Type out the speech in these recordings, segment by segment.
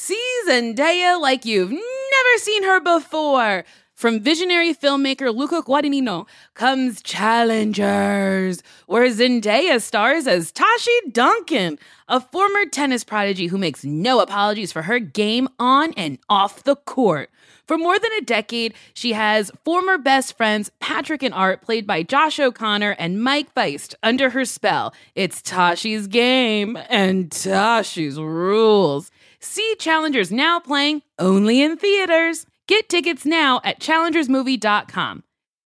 See Zendaya like you've never seen her before. From visionary filmmaker Luca Guadagnino comes Challengers, where Zendaya stars as Tashi Duncan, a former tennis prodigy who makes no apologies for her game on and off the court. For more than a decade, she has former best friends Patrick and Art, played by Josh O'Connor and Mike Feist, under her spell. It's Tashi's game and Tashi's rules. See Challengers now playing only in theaters. Get tickets now at challengersmovie.com.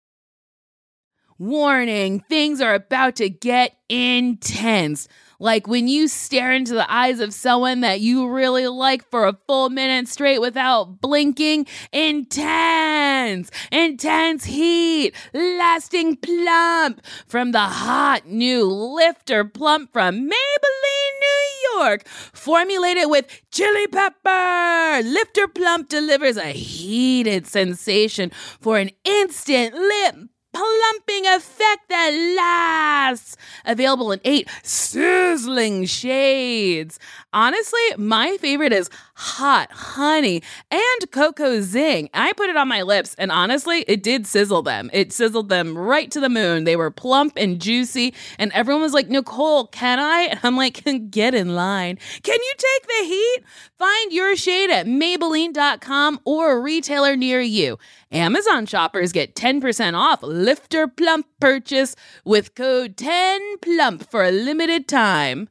Warning, things are about to get intense. Like when you stare into the eyes of someone that you really like for a full minute straight without blinking. Intense heat, lasting plump from the hot new Lifter Plump from Maybelline, New York. Formulated with chili pepper, Lifter Plump delivers a heated sensation for an instant lip plumping effect that lasts. Available in 8 sizzling shades. Honestly, my favorite is Hot Honey and Cocoa Zing. I put it on my lips, and honestly, it did sizzle them. It sizzled them right to the moon. They were plump and juicy, and everyone was like, Nicole, can I? And I'm like, get in line. Can you take the heat? Find your shade at Maybelline.com or a retailer near you. Amazon shoppers get 10% off Lifter Plump purchase with code 10PLUMP for a limited time.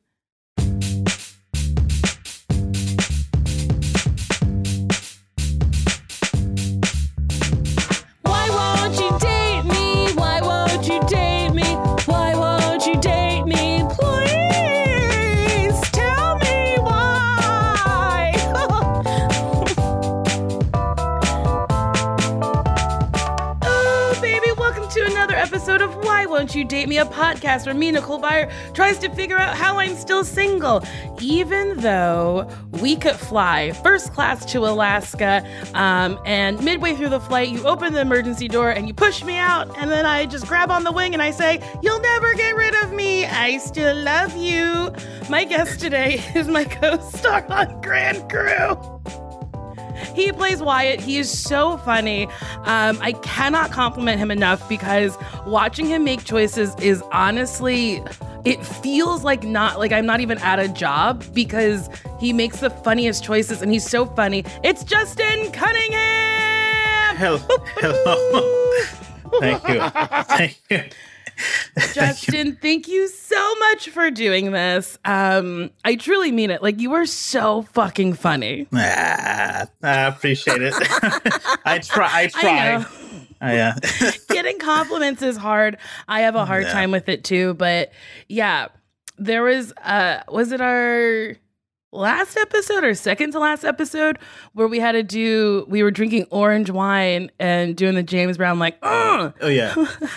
Why won't you date me? Why won't you date me? Why won't you date me? Please tell me why. Oh, baby, welcome to another episode of Why Won't You Date Me, a podcast where me, Nicole Byer, tries to figure out how I'm still single, even though we could fly first class to Alaska, and midway through the flight, you open the emergency door and you push me out, and then I just grab on the wing and I say, you'll never get rid of me, I still love you. My guest today is my co-star on Grand Crew. He plays Wyatt. He is so funny. I cannot compliment him enough because watching him make choices is honestly, it feels like I'm not even at a job because he makes the funniest choices and he's so funny. It's Justin Cunningham. Hello. Thank you. Thank you. Justin, thank you so much for doing this. I truly mean it. Like, you are so fucking funny. I appreciate it. I try. Yeah. Getting compliments is hard. I have a hard time with it too. But yeah, there was it our last episode or second to last episode where we were drinking orange wine and doing the James Brown like, oh yeah.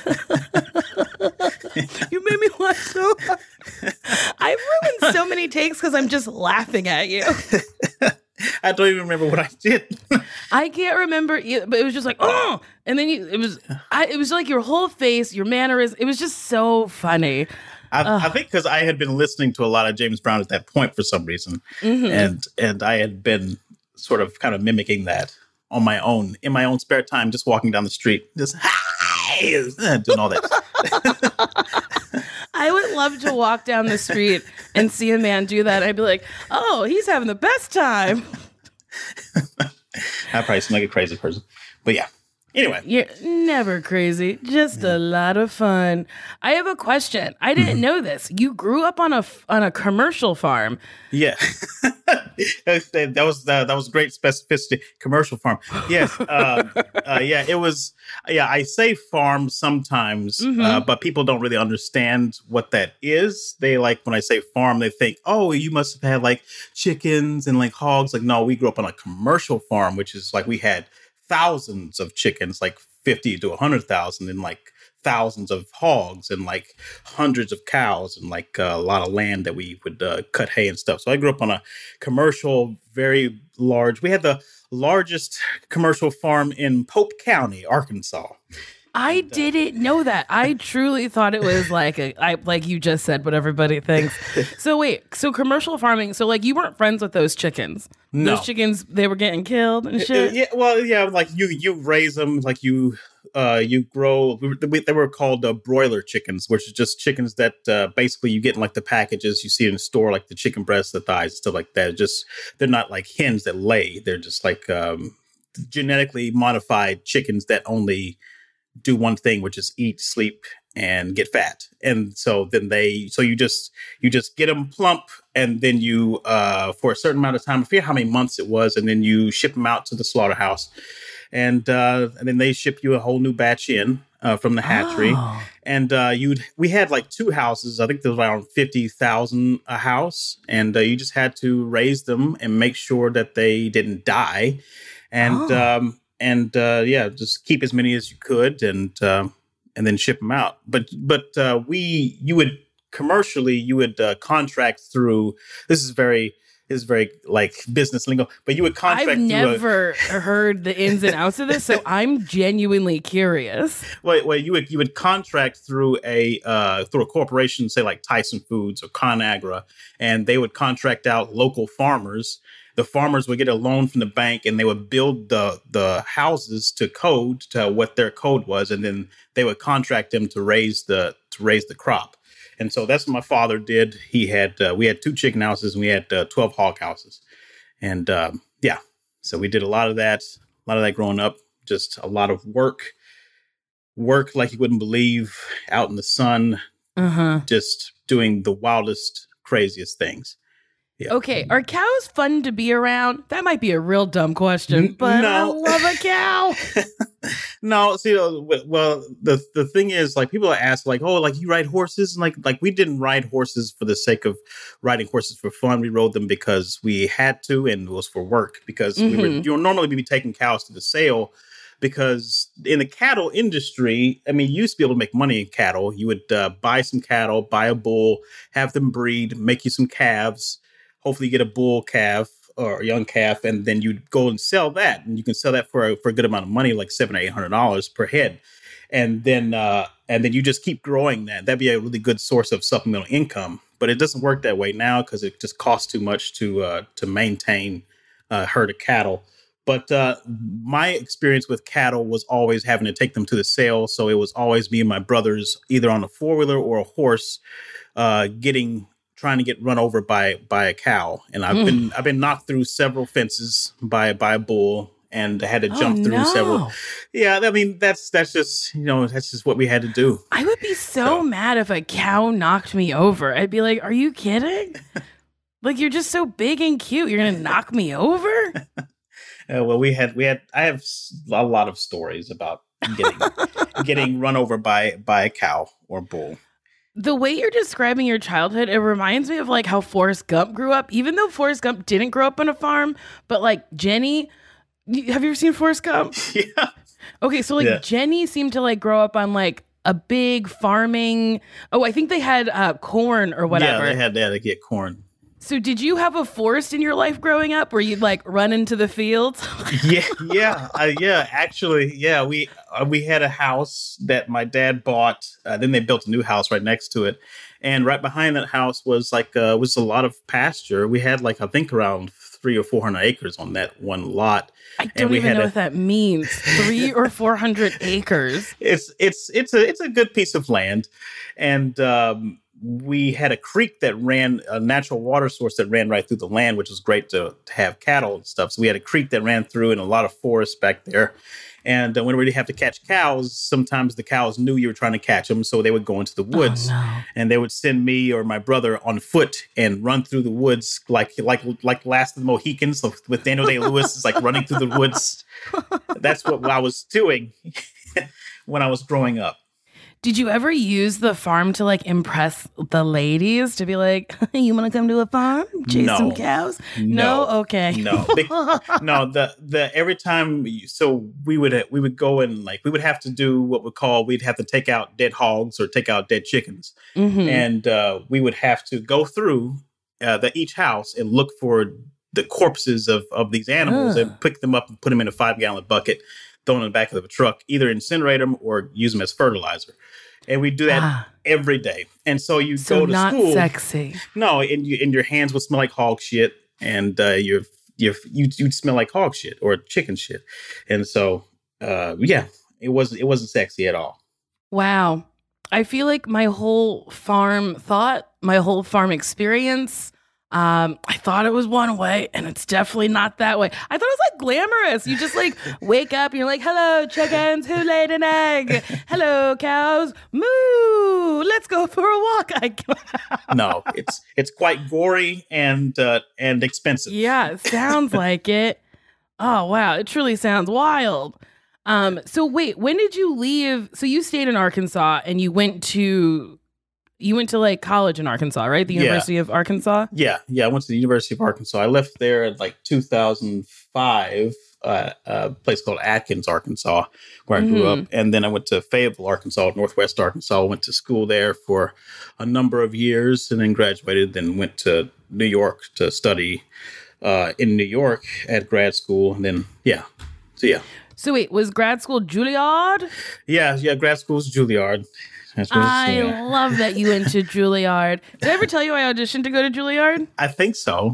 You made me laugh so hard. I've ruined so many takes because I'm just laughing at you. I don't even remember what I did. I can't remember, but it was just like, oh, and then it was like your whole face, your mannerism. It was just so funny. I think because I had been listening to a lot of James Brown at that point for some reason, and I had been sort of kind of mimicking that on my own, in my own spare time, just walking down the street, just hi, doing all that. I would love to walk down the street and see a man do that. I'd be like, oh, he's having the best time. I probably seem like a crazy person, but yeah. Anyway. You're never crazy. Just a lot of fun. I have a question. I didn't know this. You grew up on a commercial farm. Yeah. that was great specificity. Commercial farm. Yes. Yeah, it was. Yeah, I say farm sometimes, but people don't really understand what that is. They like, when I say farm, they think, oh, you must have had like chickens and like hogs. Like, no, we grew up on a commercial farm, which is like we had thousands of chickens, like 50 to 100,000, and like thousands of hogs and like hundreds of cows and like a lot of land that we would cut hay and stuff. So I grew up on a commercial, very large. We had the largest commercial farm in Pope County, Arkansas. I didn't know that. I truly thought it was like like you just said, what everybody thinks. So wait, so commercial farming. So like you weren't friends with those chickens. No. Those chickens, they were getting killed and shit. Yeah, well, yeah, like you raise them, like you grow. They were called broiler chickens, which is just chickens that basically you get in like the packages you see in the store, like the chicken breasts, the thighs, stuff like that. Just they're not like hens that lay. They're just like genetically modified chickens that only do one thing, which is eat, sleep, and get fat. And so then you just get them plump, and then you for a certain amount of time, I forget how many months it was, and then you ship them out to the slaughterhouse, and then they ship you a whole new batch in from the hatchery. Oh. And we had like 2 houses. I think there was around 50,000 a house, and you just had to raise them and make sure that they didn't die, and just keep as many as you could, and then ship them out. But you would contract through. This is very like business lingo, but you would contract. I've never heard the ins and outs of this, so I'm genuinely curious. Well, you would contract through a corporation, say like Tyson Foods or ConAgra, and they would contract out local farmers. The farmers would get a loan from the bank, and they would build the houses to code to what their code was, and then they would contract them to raise the crop. And so that's what my father did. We had 2 chicken houses, and we had 12 hog houses, and so we did a lot of that growing up. Just a lot of work like you wouldn't believe, out in the sun, just doing the wildest, craziest things. Yeah. Okay, are cows fun to be around? That might be a real dumb question, but I love a cow. No, see, well, the thing is, like, people ask, like, oh, like, you ride horses? And like we didn't ride horses for the sake of riding horses for fun. We rode them because we had to, and it was for work, because you would normally be taking cows to the sale, because in the cattle industry, I mean, you used to be able to make money in cattle. You would buy some cattle, buy a bull, have them breed, make you some calves. Hopefully you get a bull calf or a young calf, and then you go and sell that, and you can sell that for a good amount of money, like $700 or $800 per head, and then you just keep growing that. That'd be a really good source of supplemental income. But it doesn't work that way now, because it just costs too much to maintain a herd of cattle. But my experience with cattle was always having to take them to the sale, so it was always me and my brothers, either on a 4-wheeler or a horse, trying to get run over by a cow. And I've been knocked through several fences by a bull, and I had to jump through several. Yeah, I mean, that's just, that's just what we had to do. I would be so mad if a cow knocked me over. I'd be like, are you kidding? Like, you're just so big and cute. You're going to knock me over? Well, I have a lot of stories about getting run over by a cow or bull. The way you're describing your childhood, it reminds me of like how Forrest Gump grew up, even though Forrest Gump didn't grow up on a farm. But like Jenny, have you ever seen Forrest Gump? Yeah. Okay, so like Jenny seemed to like grow up on like a big farming. Oh, I think they had corn or whatever. Yeah, they get corn. So did you have a forest in your life growing up where you'd like run into the fields? Actually, we had a house that my dad bought. Then they built a new house right next to it, and right behind that house was was a lot of pasture. We had I think around 300 or 400 acres on that one lot. I don't even know what that means. 300 or 400 acres. It's a good piece of land, and we had a creek that ran, a natural water source that ran right through the land, which was great to have cattle and stuff. So we had a creek that ran through and a lot of forest back there. And when we'd have to catch cows, sometimes the cows knew you were trying to catch them, so they would go into the woods. Oh, no. And they would send me or my brother on foot and run through the woods like Last of the Mohicans with Daniel Day-Lewis. Is like running through the woods. That's what I was doing when I was growing up. Did you ever use the farm to like impress the ladies, to be like, you want to come to a farm, chase some cows? No, okay, no. The every time, so we would go and we would have to do what we'd have to take out dead hogs or take out dead chickens, and we would have to go through each house and look for the corpses of these animals and pick them up and put them in a 5-gallon bucket. throw them in the back of the truck, either incinerate them or use them as fertilizer. And we do that every day. And so you go to not school. Sexy. No, and your hands would smell like hog shit, and you'd smell like hog shit or chicken shit. And so it wasn't sexy at all. Wow. I feel like my whole farm experience, I thought it was one way, and it's definitely not that way. I thought it was like glamorous. You just like wake up and you're like, hello, chickens, who laid an egg? Hello, cows, moo, let's go for a walk. No, it's quite gory and expensive. Yeah, it sounds like it. Oh, wow. It truly sounds wild. So wait, when did you leave? So you stayed in Arkansas and you went to like college in Arkansas, right? The University of Arkansas? Yeah. I went to the University of Arkansas. I left there in like 2005, a place called Atkins, Arkansas, where I grew up. And then I went to Fayetteville, Arkansas, Northwest Arkansas. Went to school there for a number of years and then graduated, then went to New York to study in New York at grad school. And then, So wait, was grad school Juilliard? Yeah, grad school is Juilliard. I love that you went to Juilliard. Did I ever tell you I auditioned to go to Juilliard? I think so.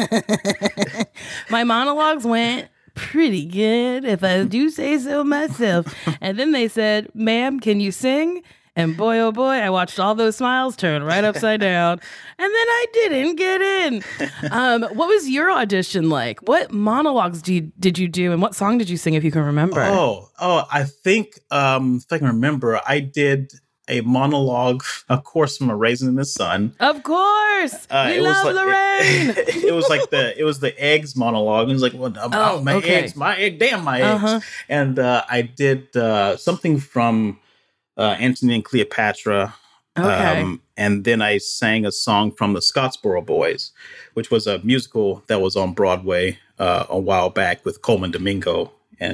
My monologues went pretty good, if I do say so myself. And then they said, ma'am, can you sing? And boy, oh boy, I watched all those smiles turn right upside down. And then I didn't get in. What was your audition like? What monologues did you do? And what song did you sing, if you can remember? Oh, I think, if I can remember, I did a monologue, of course, from A Raisin in the Sun. Of course. We love Lorraine. It was like the eggs monologue. It was like, eggs, my eggs. And I did something from Antony and Cleopatra. Okay. And then I sang a song from the Scottsboro Boys, which was a musical that was on Broadway a while back with Coleman Domingo. And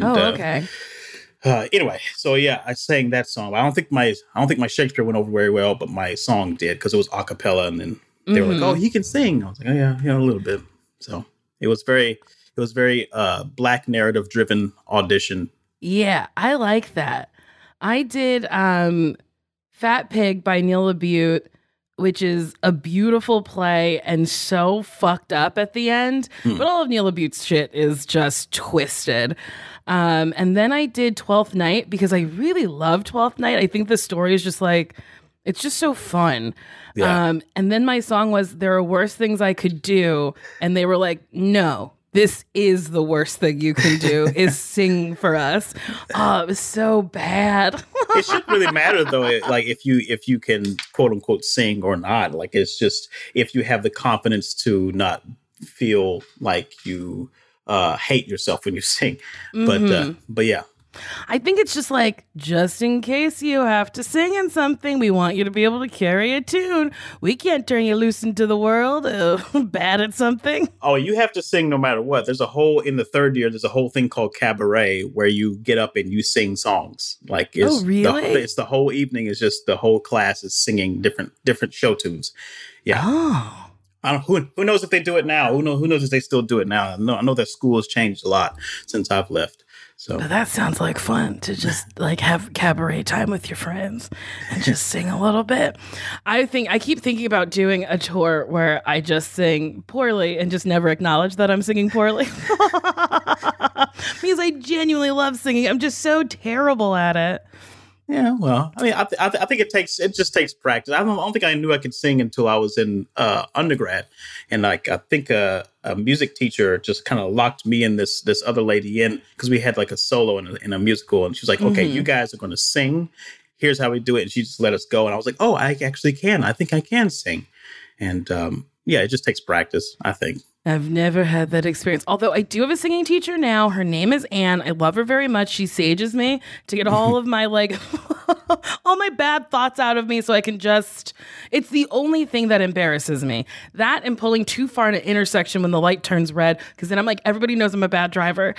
anyway, so yeah, I sang that song. I don't think my Shakespeare went over very well, but my song did, because it was a cappella, and then they were like, "Oh, he can sing." I was like, "Oh yeah, a little bit." So it was very Black narrative driven audition. Yeah, I like that. I did Fat Pig by Neil LaBute, which is a beautiful play and so fucked up at the end. But all of Neil LaBute's shit is just twisted. And then I did Twelfth Night because I really love Twelfth Night. I think the story is just like, it's just so fun. Yeah. And then my song was There Are Worse Things I Could Do. And they were like, no, this is the worst thing you can do is sing for us. Oh, it was so bad. It shouldn't really matter though, like if you can quote unquote sing or not. Like, it's just if you have the confidence to not feel like you hate yourself when you sing. But yeah. I think it's just like, just in case you have to sing in something, we want you to be able to carry a tune. We can't turn you loose into the world bad at something. Oh, you have to sing no matter what. In the third year, there's a whole thing called cabaret where you get up and you sing songs. Like, it's it's the whole evening is just the whole class is singing different show tunes. Yeah. Oh. I don't, who knows if they do it now? Who knows if they still do it now? I know that school has changed a lot since I've left. So but that sounds like fun to just like have cabaret time with your friends and just sing a little bit. I keep thinking about doing a tour where I just sing poorly and just never acknowledge that I'm singing poorly. Because I genuinely love singing. I'm just so terrible at it. Yeah, well, I mean, I think it just takes practice. I don't think I knew I could sing until I was in undergrad, and like I think a music teacher just kind of locked me and this other lady in because we had like a solo in a musical, and she was like, "Okay, you guys are going to sing. Here's how we do it," and she just let us go, and I was like, "Oh, I actually can. I think I can sing," and yeah, it just takes practice, I think. I've never had that experience. Although I do have a singing teacher now. Her name is Anne. I love her very much. She sages me to get all of my all my bad thoughts out of me so I can just, it's the only thing that embarrasses me. That and pulling too far in an intersection when the light turns red, because then I'm like, everybody knows I'm a bad driver.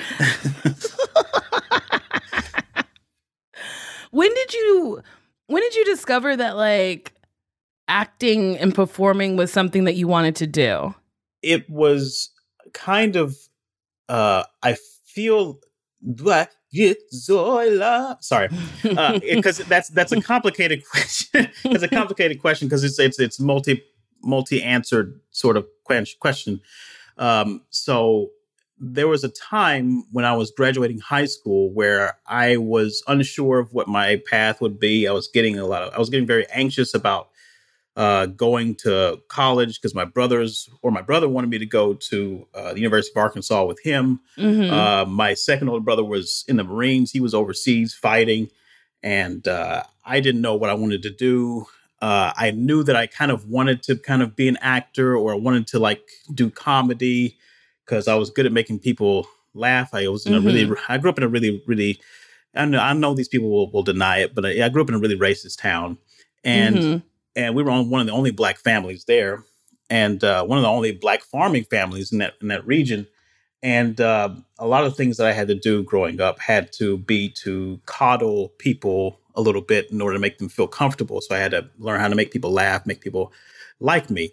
When did you discover that like acting and performing was something that you wanted to do? It was kind of, I feel Zoila. Sorry, because that's a complicated question. It's a complicated question because it's multi answered sort of question. So there was a time when I was graduating high school where I was unsure of what my path would be. I was getting very anxious about going to college because my brother wanted me to go to the University of Arkansas with him. Mm-hmm. My second older brother was in the Marines. He was overseas fighting, and I didn't know what I wanted to do. I knew that I kind of wanted to kind of be an actor, or I wanted to like do comedy because I was good at making people laugh. I was in I grew up in a really, I know these people will deny it, but I grew up in a really racist town, and we were on one of the only Black families there, and one of the only Black farming families in that region. And a lot of things that I had to do growing up had to be to coddle people a little bit in order to make them feel comfortable. So I had to learn how to make people laugh, make people like me.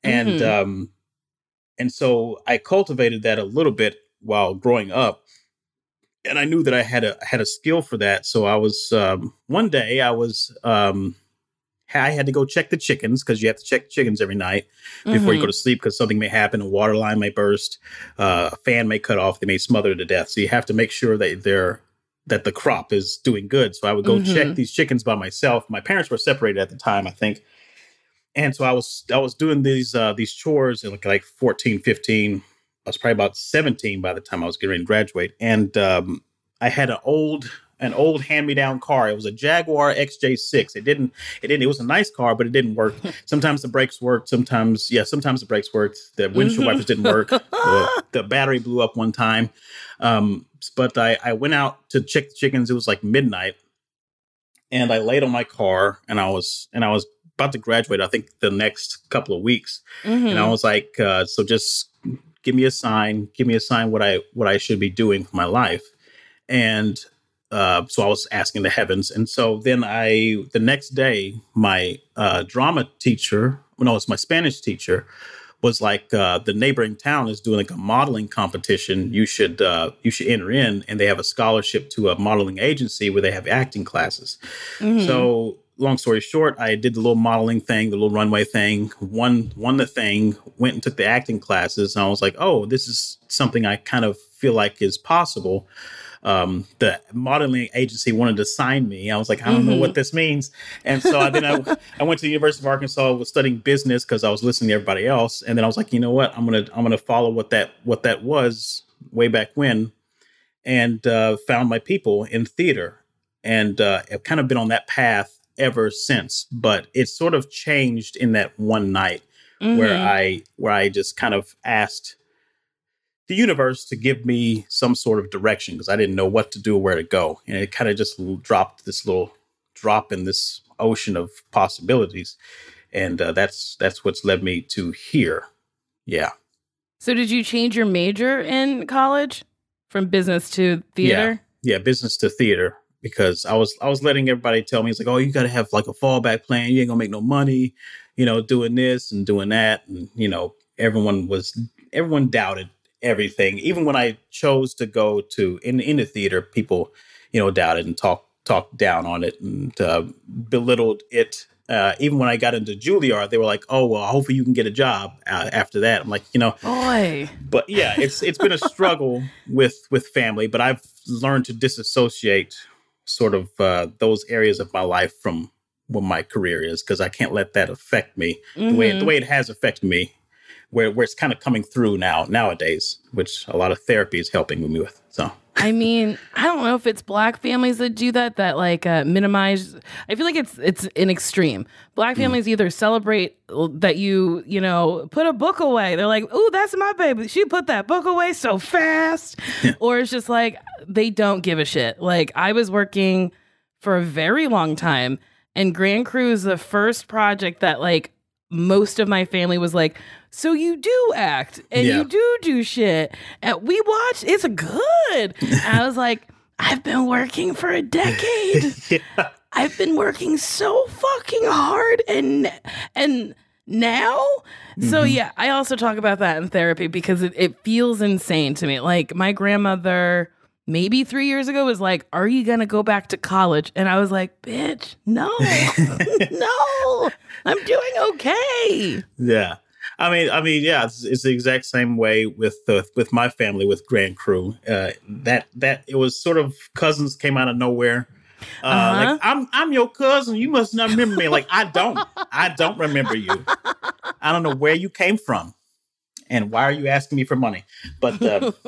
And so I cultivated that a little bit while growing up. And I knew that I had a skill for that. So I was, one day I had to go check the chickens because you have to check chickens every night before you go to sleep because something may happen. A water line may burst, a fan may cut off, they may smother to death. So you have to make sure that the crop is doing good. So I would go check these chickens by myself. My parents were separated at the time, I think. And so I was doing these chores at like 14, 15. I was probably about 17 by the time I was getting ready to graduate. And I had an old hand-me-down car. It was a Jaguar XJ6. It was a nice car, but it didn't work. Sometimes the brakes worked. Sometimes the brakes worked. The windshield wipers didn't work. The battery blew up one time. But I went out to check the chickens. It was like midnight, and I laid on my car, and I was about to graduate, I think the next couple of weeks. And I was like, so just give me a sign what I should be doing for my life. And so I was asking the heavens. And so then the next day, my drama teacher, it's my Spanish teacher, was like, the neighboring town is doing like a modeling competition. You should enter in, and they have a scholarship to a modeling agency where they have acting classes. So long story short, I did the little modeling thing, the little runway thing, won the thing, went and took the acting classes. And I was like, oh, this is something I kind of feel like is possible. The modeling agency wanted to sign me. I was like, I don't know what this means. And so I went to the University of Arkansas, was studying business because I was listening to everybody else. And then I was like, you know what? I'm gonna follow what that was way back when, and found my people in theater, and I've kind of been on that path ever since. But it sort of changed in that one night where I just kind of asked the universe to give me some sort of direction because I didn't know what to do or where to go. And it kind of just dropped this little drop in this ocean of possibilities. And that's what's led me to here. Yeah. So did you change your major in college from business to theater? Yeah, business to theater, because I was letting everybody tell me, it's like, oh, you got to have like a fallback plan. You ain't gonna make no money, doing this and doing that. And, everyone doubted everything. Even when I chose to go in the theater, people, doubted and talked down on it and belittled it. Even when I got into Juilliard, they were like, "Oh, well, hopefully you can get a job after that." I'm like, boy. But yeah, it's been a struggle with family, but I've learned to disassociate sort of those areas of my life from what my career is, because I can't let that affect me the way it has affected me. Where it's kind of coming through nowadays, which a lot of therapy is helping me with. So, I mean, I don't know if it's Black families that do that like minimize. I feel like it's an extreme. Black families either celebrate that you put a book away. They're like, "Ooh, that's my baby. She put that book away so fast," or it's just like they don't give a shit. Like I was working for a very long time, and Grand Crew is the first project that like most of my family was like, so you do act and you do shit. And we watched, it's good. And I was like, I've been working for a decade. I've been working so fucking hard and now. So yeah, I also talk about that in therapy because it feels insane to me. Like my grandmother maybe 3 years ago was like, are you going to go back to college? And I was like, bitch, no, no, I'm doing okay. Yeah. I mean, yeah, it's the exact same way with my family, with Grand Crew. That it was sort of cousins came out of nowhere. Like, I'm your cousin. You must not remember me. Like, I don't remember you. I don't know where you came from, and why are you asking me for money? But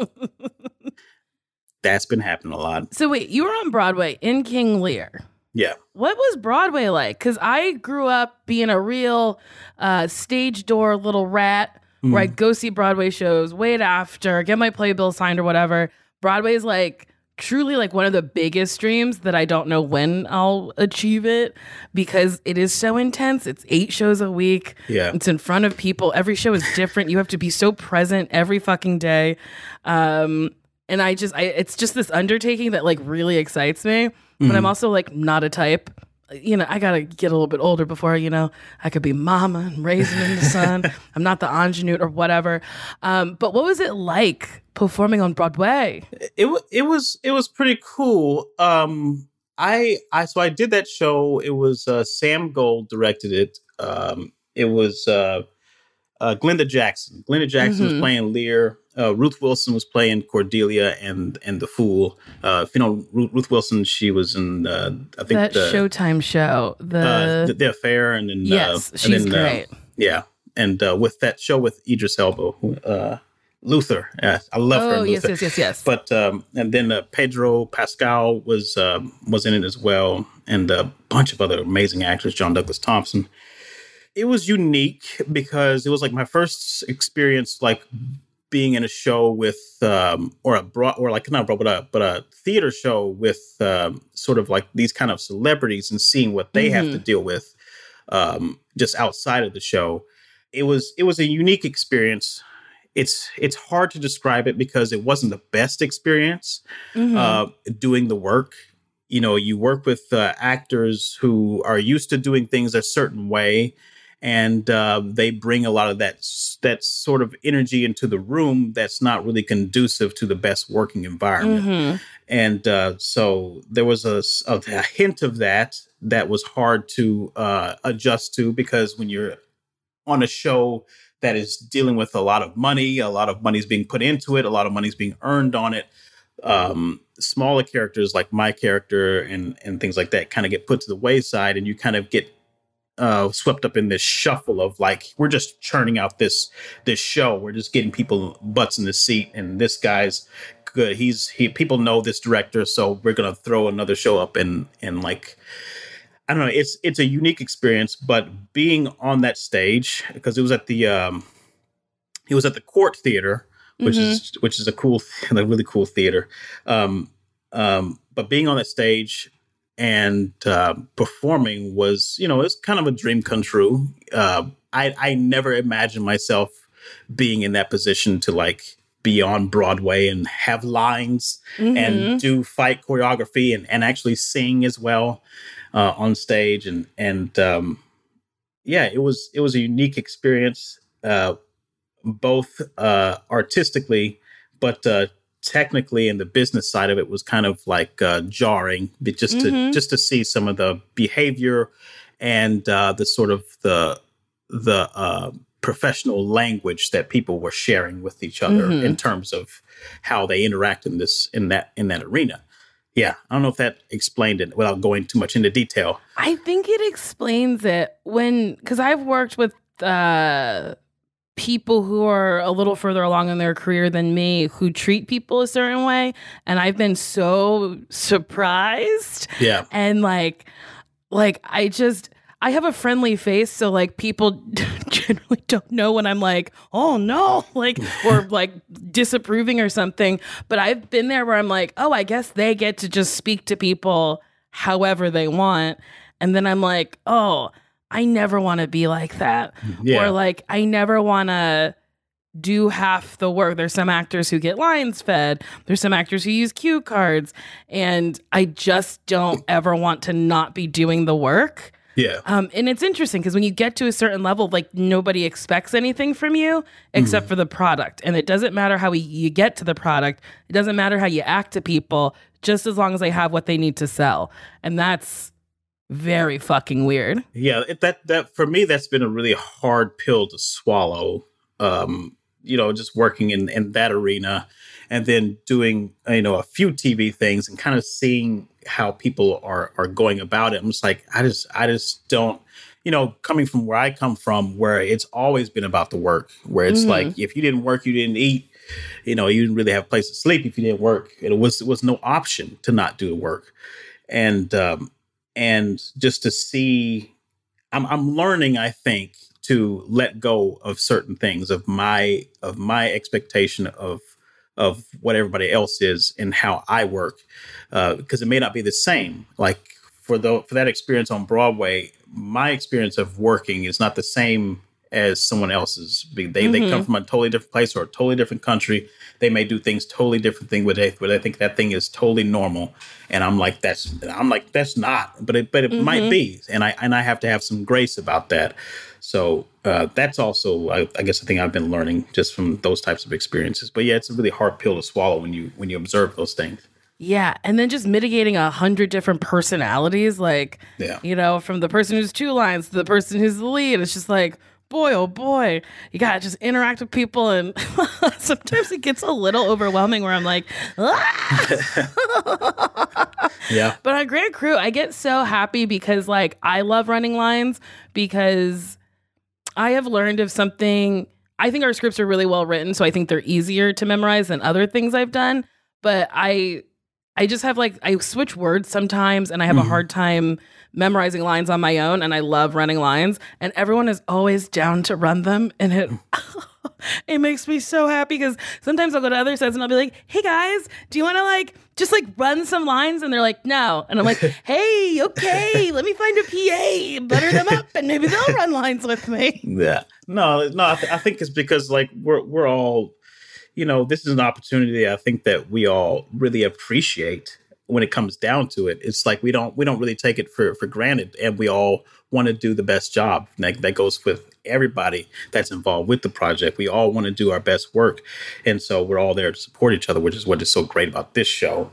that's been happening a lot. So wait, you were on Broadway in King Lear. Yeah. What was Broadway like? Because I grew up being a real stage door little rat where I'd go see Broadway shows, wait after, get my playbill signed or whatever. Broadway is like truly like one of the biggest dreams that I don't know when I'll achieve it because it is so intense. It's 8 shows a week. Yeah. It's in front of people. Every show is different. You have to be so present every fucking day. And it's just this undertaking that like really excites me. But I'm also like not a type, I got to get a little bit older before, I could be mama and raising in the sun. I'm not the ingenue or whatever. But what was it like performing on Broadway? It was pretty cool. So I did that show. It was Sam Gold directed it. It was Glenda Jackson. Glenda Jackson was playing Lear. Ruth Wilson was playing Cordelia and the Fool. If you know Ruth Wilson, she was in I think that Showtime show, the Affair, and then yes, she's great. Yeah, and with that show with Idris Elba, Luther. I love her. Oh yes. But and then Pedro Pascal was in it as well, and a bunch of other amazing actors. John Douglas Thompson. It was unique because it was like my first experience, like being in a show with a theater show with sort of like these kind of celebrities and seeing what they have to deal with just outside of the show. It was a unique experience. It's hard to describe it because it wasn't the best experience doing the work. You work with actors who are used to doing things a certain way. And they bring a lot of that sort of energy into the room that's not really conducive to the best working environment. And so there was a hint of that was hard to adjust to, because when you're on a show that is dealing with a lot of money's being put into it, a lot of money's being earned on it. Smaller characters like my character and things like that kind of get put to the wayside, and you kind of get swept up in this shuffle of like, we're just churning out this show. We're just getting people butts in the seat, and this guy's good. People know this director, so we're gonna throw another show up and like, I don't know. It's a unique experience, but being on that stage, because it was at the Court Theater, which is a really cool theater. But being on that stage and performing was, it's kind of a dream come true. I never imagined myself being in that position to like be on Broadway and have lines and do fight choreography and actually sing as well on stage. And it was a unique experience, both artistically, but technically, and the business side of it was kind of like jarring, but just to see some of the behavior and the sort of the professional language that people were sharing with each other in terms of how they interact in that arena. Yeah, I don't know if that explained it without going too much into detail. I think it explains it because I've worked with people who are a little further along in their career than me who treat people a certain way, and I've been so surprised. Yeah. And like I have a friendly face, so like people generally don't know when I'm like, oh no, like, or like disapproving or something. But I've been there where I'm like, oh, I guess they get to just speak to people however they want. And then I'm like, oh, I never want to be like that. Yeah. Or like, I never want to do half the work. There's some actors who get lines fed. There's some actors who use cue cards. And I just don't ever want to not be doing the work. Yeah. And it's interesting because when you get to a certain level, like nobody expects anything from you except for the product. And it doesn't matter how you get to the product. It doesn't matter how you act to people, just as long as they have what they need to sell. And that's very fucking weird. Yeah. That for me, that's been a really hard pill to swallow. Just working in that arena and then doing, a few TV things and kind of seeing how people are going about it. I'm just like, I just don't, coming from where I come from, where it's always been about the work, where it's like, if you didn't work, you didn't eat, you didn't really have a place to sleep. If you didn't work, it was no option to not do the work. And just to see, I'm learning, I think, to let go of certain things of my expectation of what everybody else is and how I work, because it may not be the same. Like for that experience on Broadway, my experience of working is not the same as someone else's. They come from a totally different place or a totally different country. They may do things totally different thing where they think that thing is totally normal, and I'm like that's not, but it might be, and I have to have some grace about that. So that's also, I guess, a thing I've been learning just from those types of experiences. But yeah, it's a really hard pill to swallow when you observe those things. Yeah, and then just mitigating 100 different personalities, like, from the person who's two lines to the person who's the lead. It's just like, boy, oh boy, you gotta just interact with people, and sometimes it gets a little overwhelming where I'm like, yeah. But on Grand Crew, I get so happy because, like, I love running lines because I have learned of something. I think our scripts are really well written, so I think they're easier to memorize than other things I've done. But I just have, like, I switch words sometimes, and I have a hard time memorizing lines on my own, and I love running lines, and everyone is always down to run them, and it makes me so happy because sometimes I'll go to other sets and I'll be like, hey guys, do you want to just run some lines? And they're like, no. And I'm like, hey, okay, let me find a PA, butter them up, and maybe they'll run lines with me. Yeah. No, I think it's because we're all, this is an opportunity I think that we all really appreciate when it comes down to it. It's like we don't really take it for granted, and we all want to do the best job. That goes with everybody that's involved with the project. We all want to do our best work, and so we're all there to support each other, which is what is so great about this show.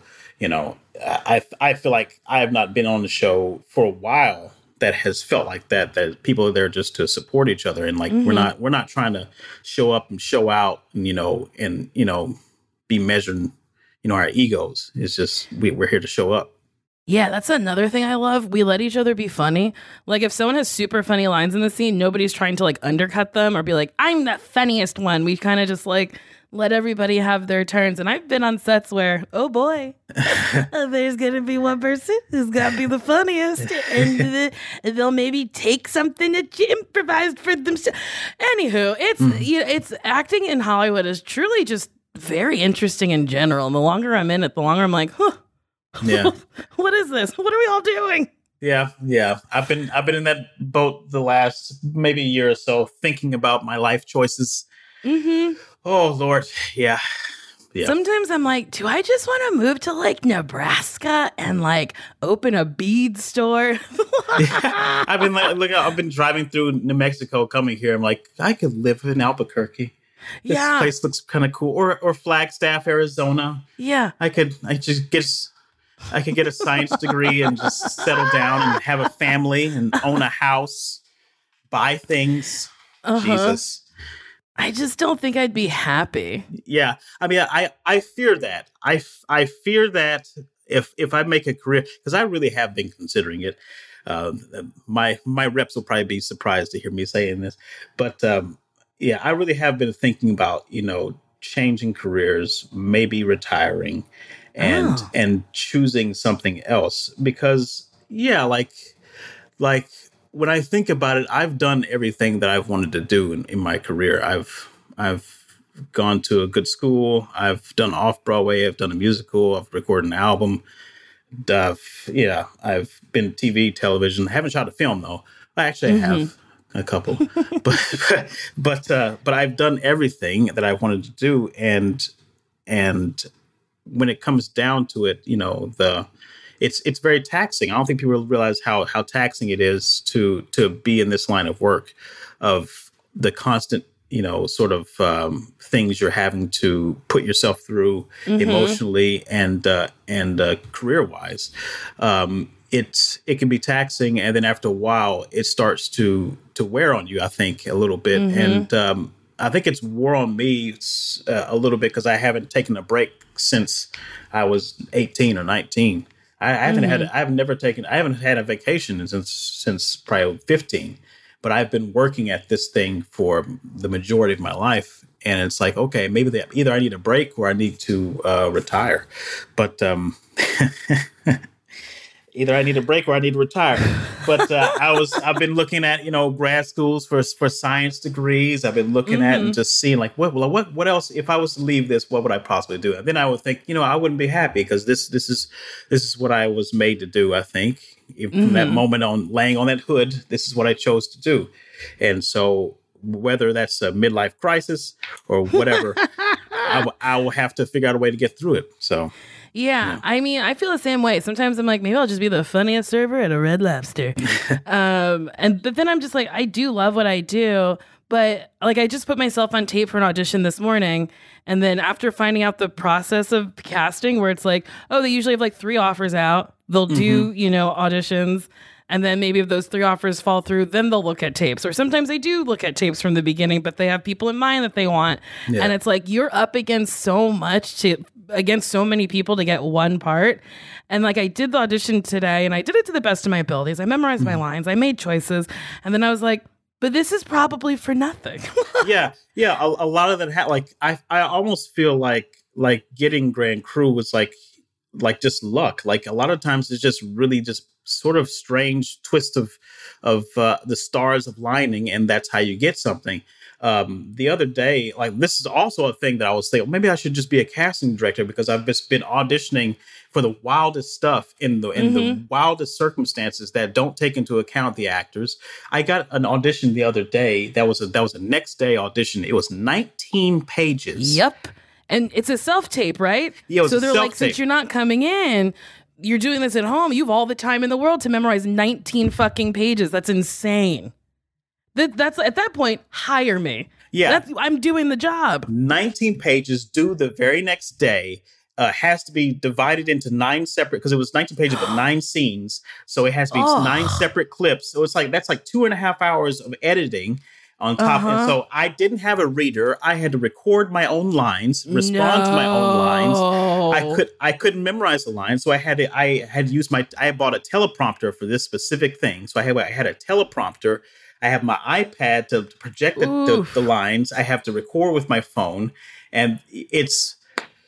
I feel like I have not been on the show for a while that has felt like that people are there just to support each other, and we're not trying to show up and show out and be measured our egos. It's just we're here to show up. Yeah, that's another thing I love. We let each other be funny. Like, if someone has super funny lines in the scene, nobody's trying to undercut them or be like, I'm the funniest one. We kind of just let everybody have their turns. And I've been on sets where, oh boy, there's going to be one person who's got to be the funniest. And they'll maybe take something that you improvised for themselves. Anywho, it's acting in Hollywood is truly just very interesting in general. And the longer I'm in it, the longer I'm like, huh. Yeah. What is this? What are we all doing? Yeah. I've been in that boat the last maybe a year or so, thinking about my life choices. Mm-hmm. Oh Lord, yeah. Sometimes I'm like, do I just want to move to Nebraska and open a bead store? Yeah. I've been driving through New Mexico, coming here. I'm like, I could live in Albuquerque. This place looks kind of cool, or Flagstaff, Arizona. Yeah, I could get a science degree and just settle down and have a family and own a house, buy things. Jesus. I just don't think I'd be happy. Yeah. I mean, I fear that. I fear that if I make a career, because I really have been considering it. My reps will probably be surprised to hear me saying this, but yeah, I really have been thinking about, changing careers, maybe retiring. And choosing something else, because like when I think about it, I've done everything that I've wanted to do in my career. I've gone to a good school. I've done off-Broadway. I've done a musical. I've recorded an album. I've been TV, television. I haven't shot a film though. I actually have a couple, but I've done everything that I wanted to do, and when it comes down to it, it's very taxing. I don't think people realize how taxing it is to be in this line of work, of the constant, sort of things you're having to put yourself through emotionally and career wise. It can be taxing, and then after a while, it starts to wear on you, I think, a little bit. And I think it's wore on me a little bit because I haven't taken a break since I was 18 or 19. I haven't had a vacation since probably 15. But I've been working at this thing for the majority of my life. And it's like, okay, maybe either I need a break or I need to retire. But either I need a break or I need to retire. But I've been looking at, grad schools for science degrees. I've been looking at and just seeing like, what else, if I was to leave this, what would I possibly do? And then I would think, I wouldn't be happy because this is what I was made to do, I think. From that moment on, laying on that hood, this is what I chose to do. And so whether that's a midlife crisis or whatever, I will have to figure out a way to get through it. So. Yeah, I mean, I feel the same way. Sometimes I'm like, maybe I'll just be the funniest server at a Red Lobster. But then I'm just like, I do love what I do. But like, I just put myself on tape for an audition this morning. And then after finding out the process of casting, where it's like, oh, they usually have like 3 offers out. They'll do, auditions. And then maybe if those 3 offers fall through, then they'll look at tapes. Or sometimes they do look at tapes from the beginning, but they have people in mind that they want. Yeah. And it's like, you're up against so many people to get one part. And like, I did the audition today and I did it to the best of my abilities. I memorized my lines. I made choices. And then I was like, but this is probably for nothing. Yeah. A lot of that, I almost feel like getting Grand Crew was like just luck. Like a lot of times it's just really just sort of strange twist of the stars aligning, and that's how you get something. The other day, like this is also a thing that I was thinking, maybe I should just be a casting director because I've just been auditioning for the wildest stuff in the wildest circumstances that don't take into account the actors. I got an audition the other day. That was a next day audition. It was 19 pages. Yep. And it's a self-tape, right? Yeah, it was so they're self-tape. Like, since you're not coming in, you're doing this at home, you have all the time in the world to memorize 19 fucking pages. That's insane. That's at that point, hire me. Yeah. I'm doing the job. 19 pages due the very next day. Has to be divided into 9 separate, because it was 19 pages but 9 scenes. So it has to be 9 separate clips. So it's like, that's like 2.5 hours of editing on top. And so I didn't have a reader. I had to record my own lines, respond to my own lines. I couldn't memorize the lines. So I had bought a teleprompter for this specific thing. So I had a teleprompter. I have my iPad to project the lines. I have to record with my phone. And it's...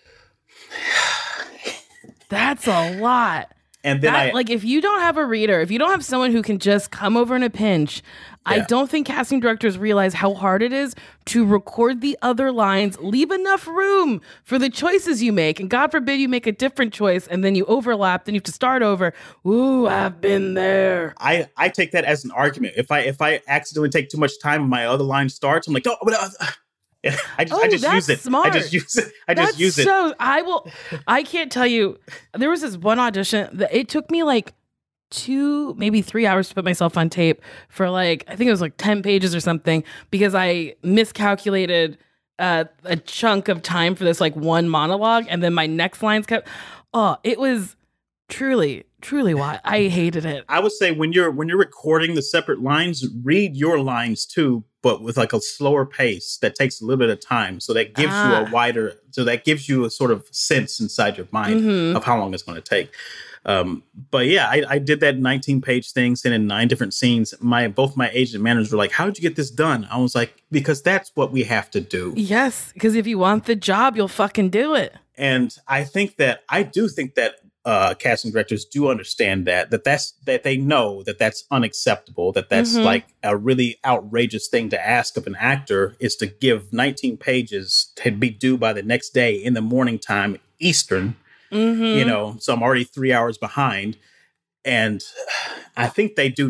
That's a lot. And then if you don't have a reader, if you don't have someone who can just come over in a pinch, I don't think casting directors realize how hard it is to record the other lines, leave enough room for the choices you make. And God forbid you make a different choice and then you overlap, then you have to start over. Ooh, I've been there. I take that as an argument. If I accidentally take too much time and my other line starts, I'm like, no, I just use it. Smart. I just use it. I can't tell you. There was this one audition that it took me like 2, maybe 3 hours to put myself on tape for I think it was like 10 pages or something, because I miscalculated a chunk of time for this one monologue, and then my next lines kept. Oh, it was truly wild. I hated it. I would say when you're recording the separate lines, read your lines too, but with a slower pace that takes a little bit of time. So that gives you a sort of sense inside your mind of how long it's going to take. But yeah, I did that 19-page thing, sent in 9 different scenes. Both my agent and manager were like, "How did you get this done?" I was like, "Because that's what we have to do." Yes, because if you want the job, you'll fucking do it. And I do think that casting directors do understand that they know that that's unacceptable, that's like a really outrageous thing to ask of an actor, is to give 19 pages to be due by the next day in the morning time Eastern. So I'm already 3 hours behind. And I think they do know.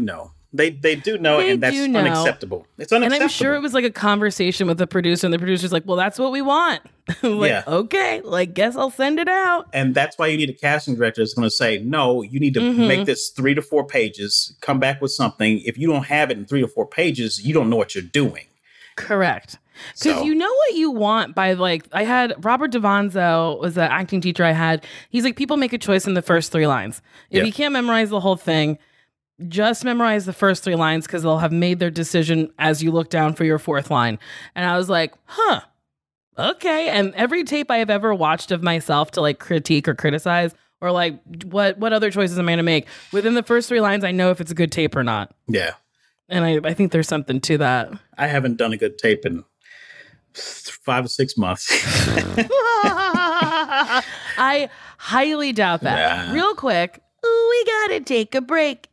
They do know, and that's unacceptable. It's unacceptable. And I'm sure it was like a conversation with the producer, and the producer's like, well, that's what we want. Okay, guess I'll send it out. And that's why you need a casting director that's going to say, no, you need to make this 3 to 4 pages, come back with something. If you don't have it in 3 to 4 pages, you don't know what you're doing. Correct. Because you know what you want by I had Robert DeVanzo was the acting teacher I had. He's like, people make a choice in the first 3 lines. If you can't memorize the whole thing, just memorize the first 3 lines because they'll have made their decision as you look down for your 4th line. And I was like, okay. And every tape I have ever watched of myself to critique or criticize or what other choices am I going to make? Within the first 3 lines, I know if it's a good tape or not. Yeah. And I think there's something to that. I haven't done a good tape in 5 or 6 months. I highly doubt that. Real quick, we gotta take a break.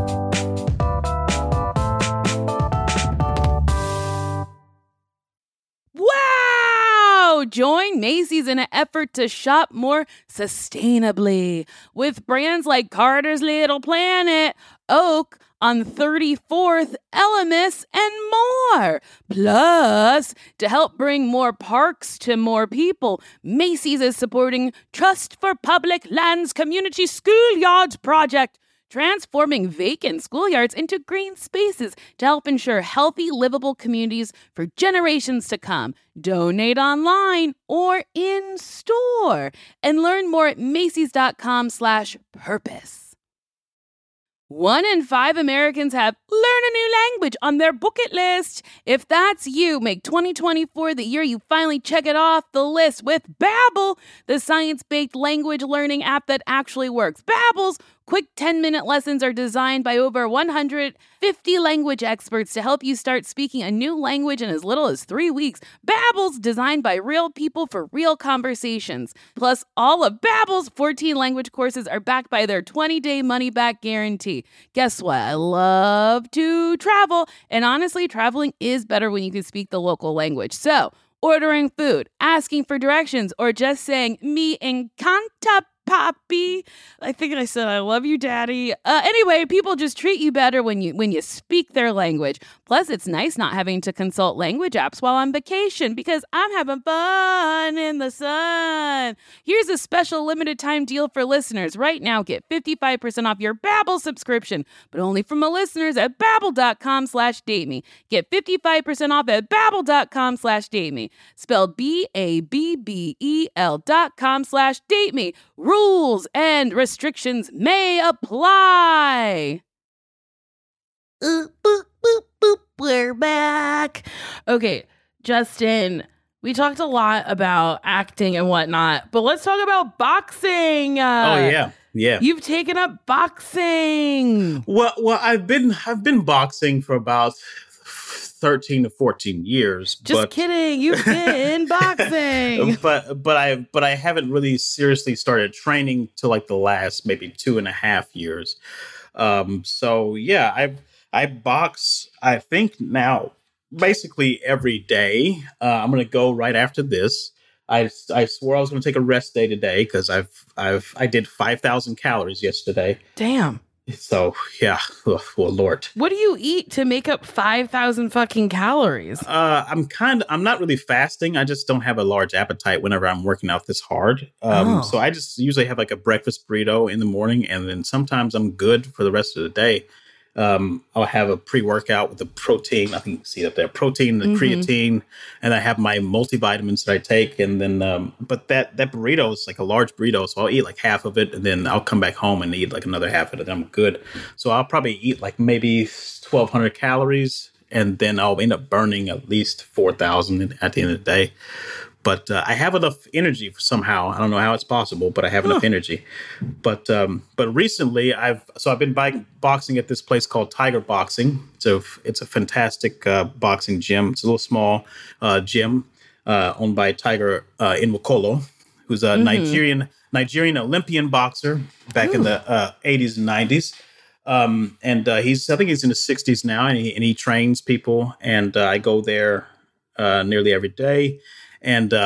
Wow! Join Macy's in an effort to shop more sustainably with brands like Carter's Little Planet, Oak, on 34th, Elemis, and more. Plus, to help bring more parks to more people, Macy's is supporting Trust for Public Lands Community Schoolyards Project, transforming vacant schoolyards into green spaces to help ensure healthy, livable communities for generations to come. Donate online or in store and learn more at Macys.com/purpose. 1 in 5 Americans have learn a new language on their bucket list. If that's you, make 2024 the year you finally check it off the list with Babbel, the science-based language learning app that actually works. Babbel's quick 10-minute lessons are designed by over 150 language experts to help you start speaking a new language in as little as 3 weeks. Babbel's designed by real people for real conversations. Plus, all of Babbel's 14 language courses are backed by their 20-day money-back guarantee. Guess what? I love to travel, and honestly, traveling is better when you can speak the local language. So, ordering food, asking for directions, or just saying, me encanta papi. I think I said, I love you, daddy. Anyway, people just treat you better when you speak their language. Plus, it's nice not having to consult language apps while on vacation because I'm having fun in the sun. Here's a special limited time deal for listeners. Right now, get 55% off your Babbel subscription, but only from the listeners at babbel.com/dateme. Get 55% off at babbel.com/dateme. Spelled BABBEL.com/dateme. Rules and restrictions may apply. Boop, boop, boop, we're back. Okay, Justin, we talked a lot about acting and whatnot, but let's talk about boxing. Yeah. You've taken up boxing. Well, I've been boxing for about 13 to 14 years. Just kidding. You've been boxing. But I haven't really seriously started training till the last maybe 2.5 years. So yeah, I box, I think now basically every day. I'm going to go right after this. I swore I was going to take a rest day today because I did 5,000 calories yesterday. Damn. So yeah, oh Lord. What do you eat to make up 5,000 fucking calories? I'm not really fasting. I just don't have a large appetite whenever I'm working out this hard. So I just usually have a breakfast burrito in the morning, and then sometimes I'm good for the rest of the day. I'll have a pre-workout with the protein. I think you can see it up there, protein, the creatine, and I have my multivitamins that I take. And then, but that burrito is a large burrito. So I'll eat half of it, and then I'll come back home and eat another half of it, and I'm good. So I'll probably eat maybe 1,200 calories, and then I'll end up burning at least 4,000 at the end of the day. But I have enough energy somehow. I don't know how it's possible, but I have enough energy. But recently I've been boxing at this place called Tiger Boxing. So it's a fantastic boxing gym. It's a little small gym owned by Tiger Nwokolo, who's a Nigerian Olympian boxer back in the 80s and 90s. And I think he's in his 60s now, and he trains people. And I go there nearly every day. And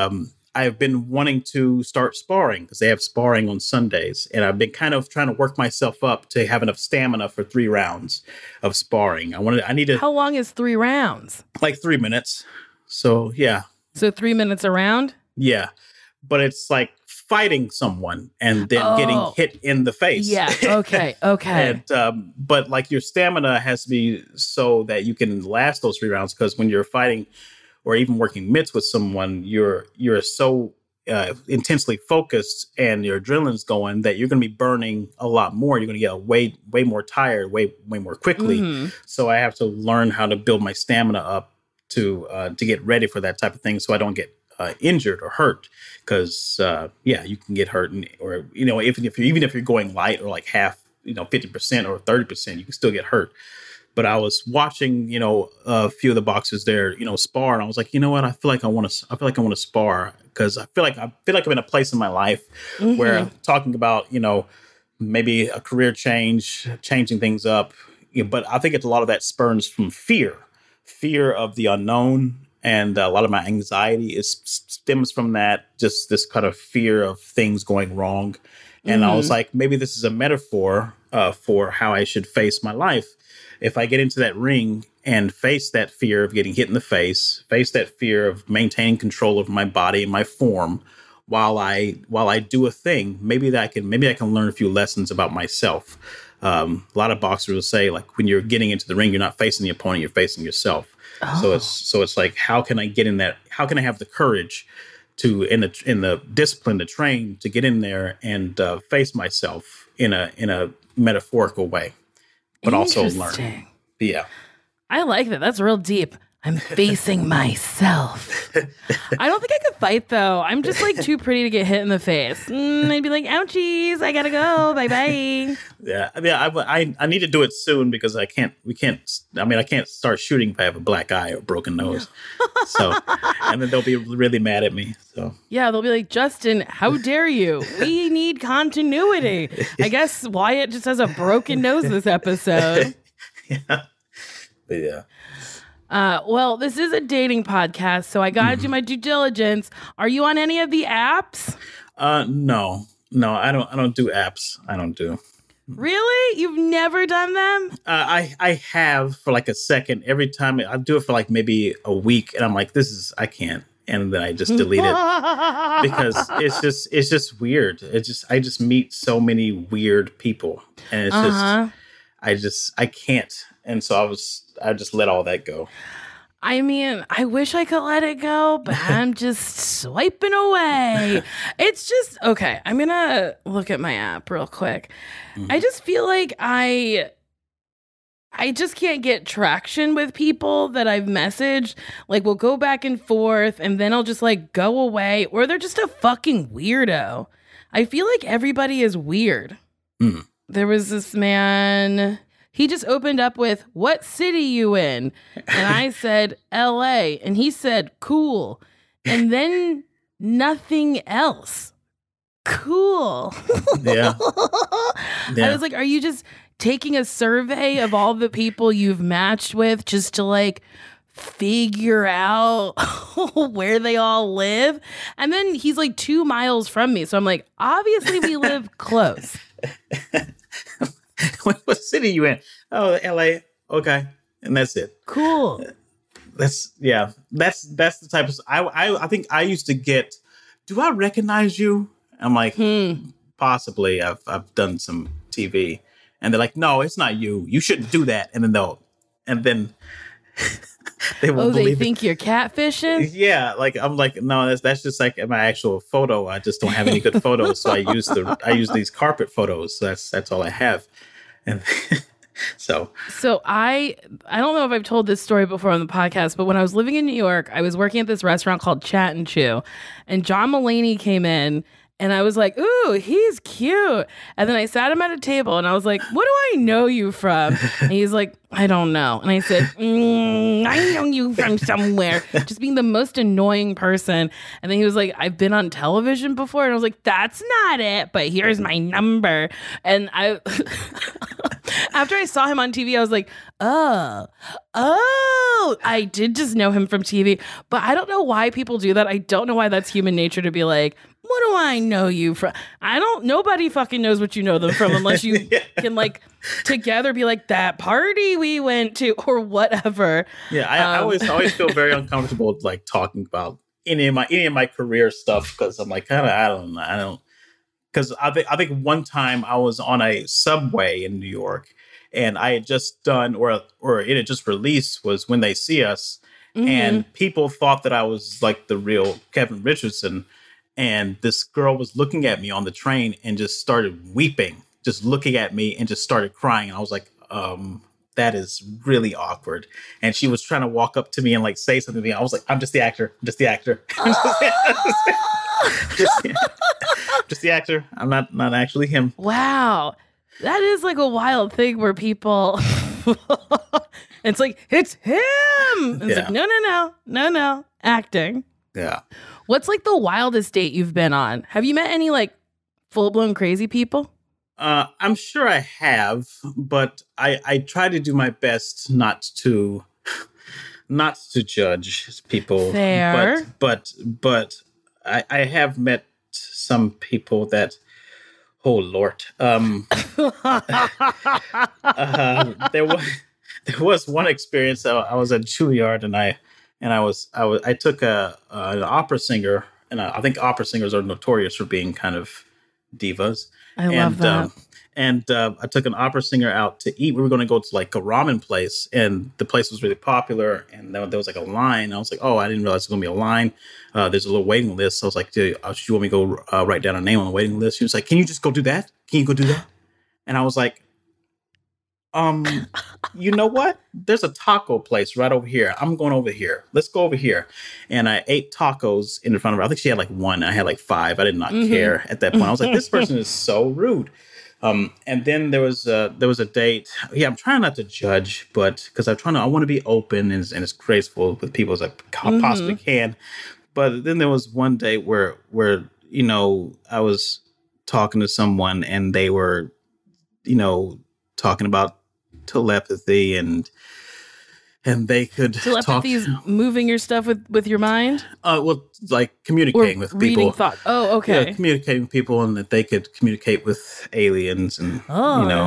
I've been wanting to start sparring because they have sparring on Sundays. And I've been kind of trying to work myself up to have enough stamina for 3 rounds of sparring. I need to. How long is 3 rounds? Like 3 minutes. So, yeah. So 3 minutes a round? Yeah. But it's like fighting someone and then getting hit in the face. Yeah. Okay. Okay. And, but like your stamina has to be so that you can last those 3 rounds, because when you're fighting or even working mitts with someone, you're so intensely focused and your adrenaline's going that you're going to be burning a lot more. You're going to get way more tired, way more quickly. Mm-hmm. So I have to learn how to build my stamina up to get ready for that type of thing, so I don't get injured or hurt. Because you can get hurt, or even if you're going light or like half, 50% or 30%, you can still get hurt. But I was watching, a few of the boxers there, spar, and I was like, you know what? I feel like I want to spar, because I feel like I'm in a place in my life where I'm talking about, maybe a career change, changing things up. But I think it's a lot of that spurns from fear of the unknown, and a lot of my anxiety stems from that, just this kind of fear of things going wrong. And I was like, maybe this is a metaphor for how I should face my life. If I get into that ring and face that fear of getting hit in the face that fear of maintaining control of my body and my form while I do a thing, maybe I can learn a few lessons about myself. A lot of boxers will say, like, when you're getting into the ring, you're not facing the opponent, you're facing yourself. Oh. So it's like, how can I get in that? How can I have the courage to, in the discipline to train, to get in there and face myself in a metaphorical way, but also learn. Yeah. I like that. That's real deep. I'm facing myself. I don't think I could fight, though. I'm just like too pretty to get hit in the face. I'd be like, ouchies, I gotta go. Bye-bye. Yeah. I mean, I need to do it soon, because I can't start shooting if I have a black eye or a broken nose. So, and then they'll be really mad at me. So yeah, they'll be like, Justin, how dare you? We need continuity. I guess Wyatt just has a broken nose this episode. Yeah. But yeah. Well, this is a dating podcast, so I gotta do my due diligence. Are you on any of the apps? No, I don't do apps. I don't do. Really? You've never done them? I have for like a second. Every time I do it for like maybe a week, and I'm like, I can't. And then I just delete it because it's just weird. I just meet so many weird people, and it's I can't. And so I just let all that go. I mean, I wish I could let it go, but I'm just swiping away. It's just, okay, I'm going to look at my app real quick. I just feel like I just can't get traction with people that I've messaged. Like, we'll go back and forth, and then I'll just like go away, or they're just a fucking weirdo. I feel like everybody is weird. There was this man... He just opened up with, what city you in? And I said, LA. And he said, cool. And then nothing else. Cool. Yeah. I was like, are you just taking a survey of all the people you've matched with just to like figure out where they all live? And then he's like 2 miles from me. So I'm like, obviously we live close. What city you in? Oh, LA. Okay. And that's it. Cool. That's the type of, I think I used to get, do I recognize you? I'm like, possibly. I've done some TV, and they're like, no, it's not you. You shouldn't do that. And then they won't believe they think you're catfishing? Yeah. Like, I'm like, no, that's just like my actual photo. I just don't have any good photos. So I use these carpet photos. So that's all I have. And so I don't know if I've told this story before on the podcast, but when I was living in New York, I was working at this restaurant called Chat and Chew, and John Mulaney came in, and I was like, ooh, he's cute. And then I sat him at a table, and I was like, what do I know you from? And he's like, I don't know. And I said, I know you from somewhere. Just being the most annoying person. And then he was like, I've been on television before. And I was like, that's not it, but here's my number. And I after I saw him on TV, I was like, oh, I did just know him from TV. But I don't know why people do that. I don't know why that's human nature to be like, what do I know you from? Nobody fucking knows what you know them from unless you can like together be like that party we went to or whatever. Yeah, I always feel very uncomfortable like talking about any of my career stuff because I'm like, I don't. Because I think one time I was on a subway in New York, and I had just done or it had just released was When They See Us, and people thought that I was like the real Kevin Richardson, and this girl was looking at me on the train and just started weeping, just looking at me and just started crying, and I was like, that is really awkward. And she was trying to walk up to me and like say something to me. I was like, I'm just the actor. Just the actor. Just the actor. I'm not actually him. Wow. That is like a wild thing where people it's like, it's him. It's like, no. Acting. Yeah. What's like the wildest date you've been on? Have you met any like full-blown crazy people? I'm sure I have, but I try to do my best not to judge people. Fair. But I have met some people that, oh Lord, there was one experience. I was at Juilliard and I took an opera singer, and I think opera singers are notorious for being kind of divas. I love that. And I took an opera singer out to eat. We were going to go to like a ramen place, and the place was really popular. And there was like a line. I was like, oh, I didn't realize there was going to be a line. There's a little waiting list. So I was like, do you want me to go write down a name on the waiting list? She was like, can you just go do that? Can you go do that? And I was like, you know what? There's a taco place right over here. I'm going over here. Let's go over here. And I ate tacos in front of her. I think she had like one. I had like 5. I did not care at that point. I was like, this person is so rude. And then there was a date. Yeah, I'm trying not to judge, but because I want to be open and as graceful with people as I possibly can. But then there was one date where I was talking to someone and they were, talking about telepathy and they could telepathy is moving your stuff with your mind. Well, like communicating with people, reading thought. Oh, okay. Yeah, communicating with people, and that they could communicate with aliens, and and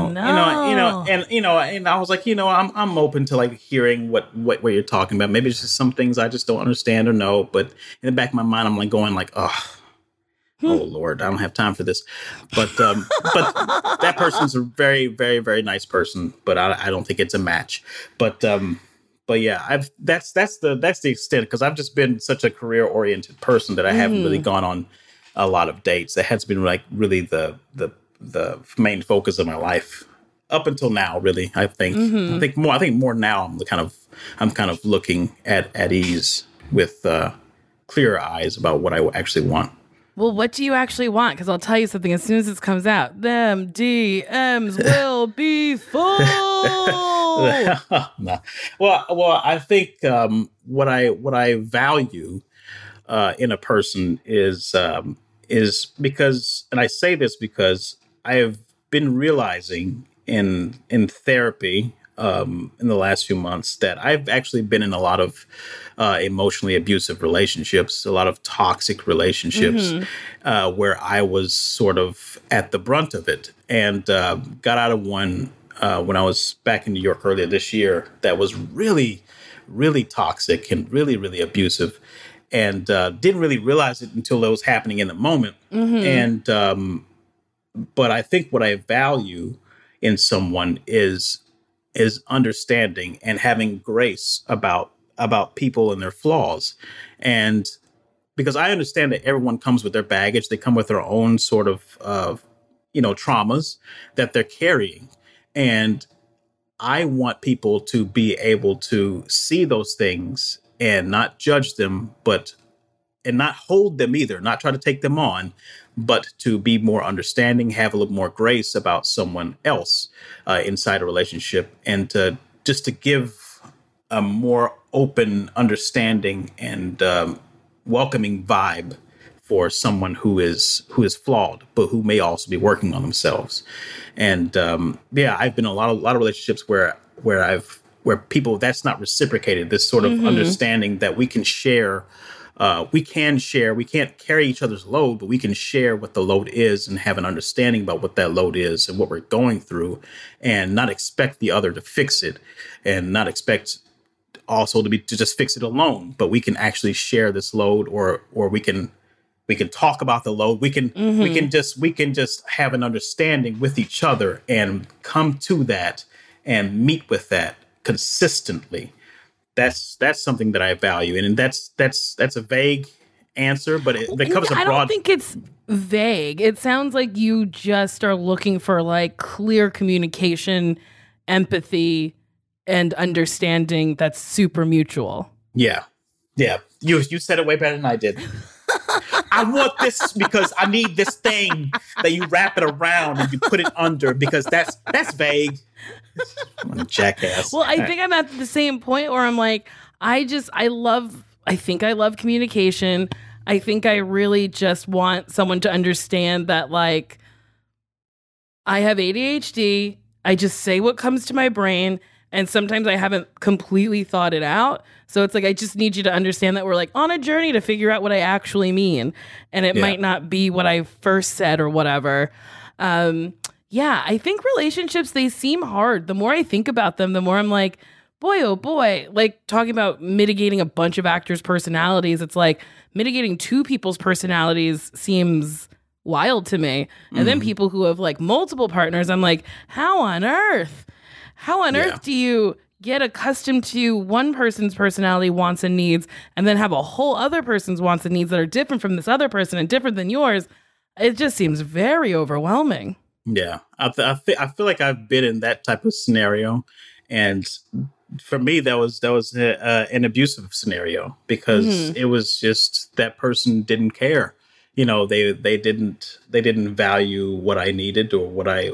I was like, I'm open to like hearing what you're talking about. Maybe it's just some things I just don't understand or know, but in the back of my mind, I'm like going like, oh Lord, I don't have time for this. But that person's a very, very, very nice person, but I don't think it's a match. But yeah, that's the extent, because I've just been such a career oriented person that I haven't really gone on a lot of dates. That has been like really the main focus of my life up until now. Really, I think more now. I'm kind of looking at ease with clearer eyes about what I actually want. Well, what do you actually want? Because I'll tell you something. As soon as this comes out, them DMs will be full. No. Well, I think what I value in a person is because, and I say this because I have been realizing in therapy in the last few months that I've actually been in a lot of emotionally abusive relationships, a lot of toxic relationships, where I was sort of at the brunt of it, and got out of one when I was back in New York earlier this year that was really, really toxic and really, really abusive, and didn't really realize it until it was happening in the moment. And but I think what I value in someone is understanding and having grace about people and their flaws. And because I understand that everyone comes with their baggage, they come with their own sort of traumas that they're carrying. And I want people to be able to see those things and not judge them, and not hold them either, not try to take them on, but to be more understanding, have a little more grace about someone else inside a relationship, and to give a more open, understanding, and welcoming vibe for someone who is flawed, but who may also be working on themselves. And I've been in a lot of relationships where people, that's not reciprocated. This sort of understanding that we can share. We can't carry each other's load, but we can share what the load is and have an understanding about what that load is and what we're going through, and not expect the other to fix it, and not expect also to just fix it alone. But we can actually share this load, or we can talk about the load. We can just have an understanding with each other and come to that and meet with that consistently. That's something that I value, and that's a vague answer, but it covers a broad. I don't think it's vague. It sounds like you just are looking for like clear communication, empathy, and understanding that's super mutual. Yeah. You said it way better than I did. I want this because I need this thing that you wrap it around and you put it under, because that's vague. I'm a jackass. Well, I think I'm at the same point where I'm like, I think I love communication. I think I really just want someone to understand that, like, I have ADHD. I just say what comes to my brain. And sometimes I haven't completely thought it out. So it's like, I just need you to understand that we're like on a journey to figure out what I actually mean. And it might not be what I first said or whatever. I think relationships, they seem hard. The more I think about them, the more I'm like, boy, oh boy, like talking about mitigating a bunch of actors' personalities. It's like mitigating two people's personalities seems wild to me. And then people who have like multiple partners, I'm like, how on earth do you get accustomed to one person's personality, wants, and needs, and then have a whole other person's wants and needs that are different from this other person and different than yours? It just seems very overwhelming. Yeah, I feel like I've been in that type of scenario, and for me, that was an abusive scenario, because it was just that person didn't care. You know, they didn't value what I needed or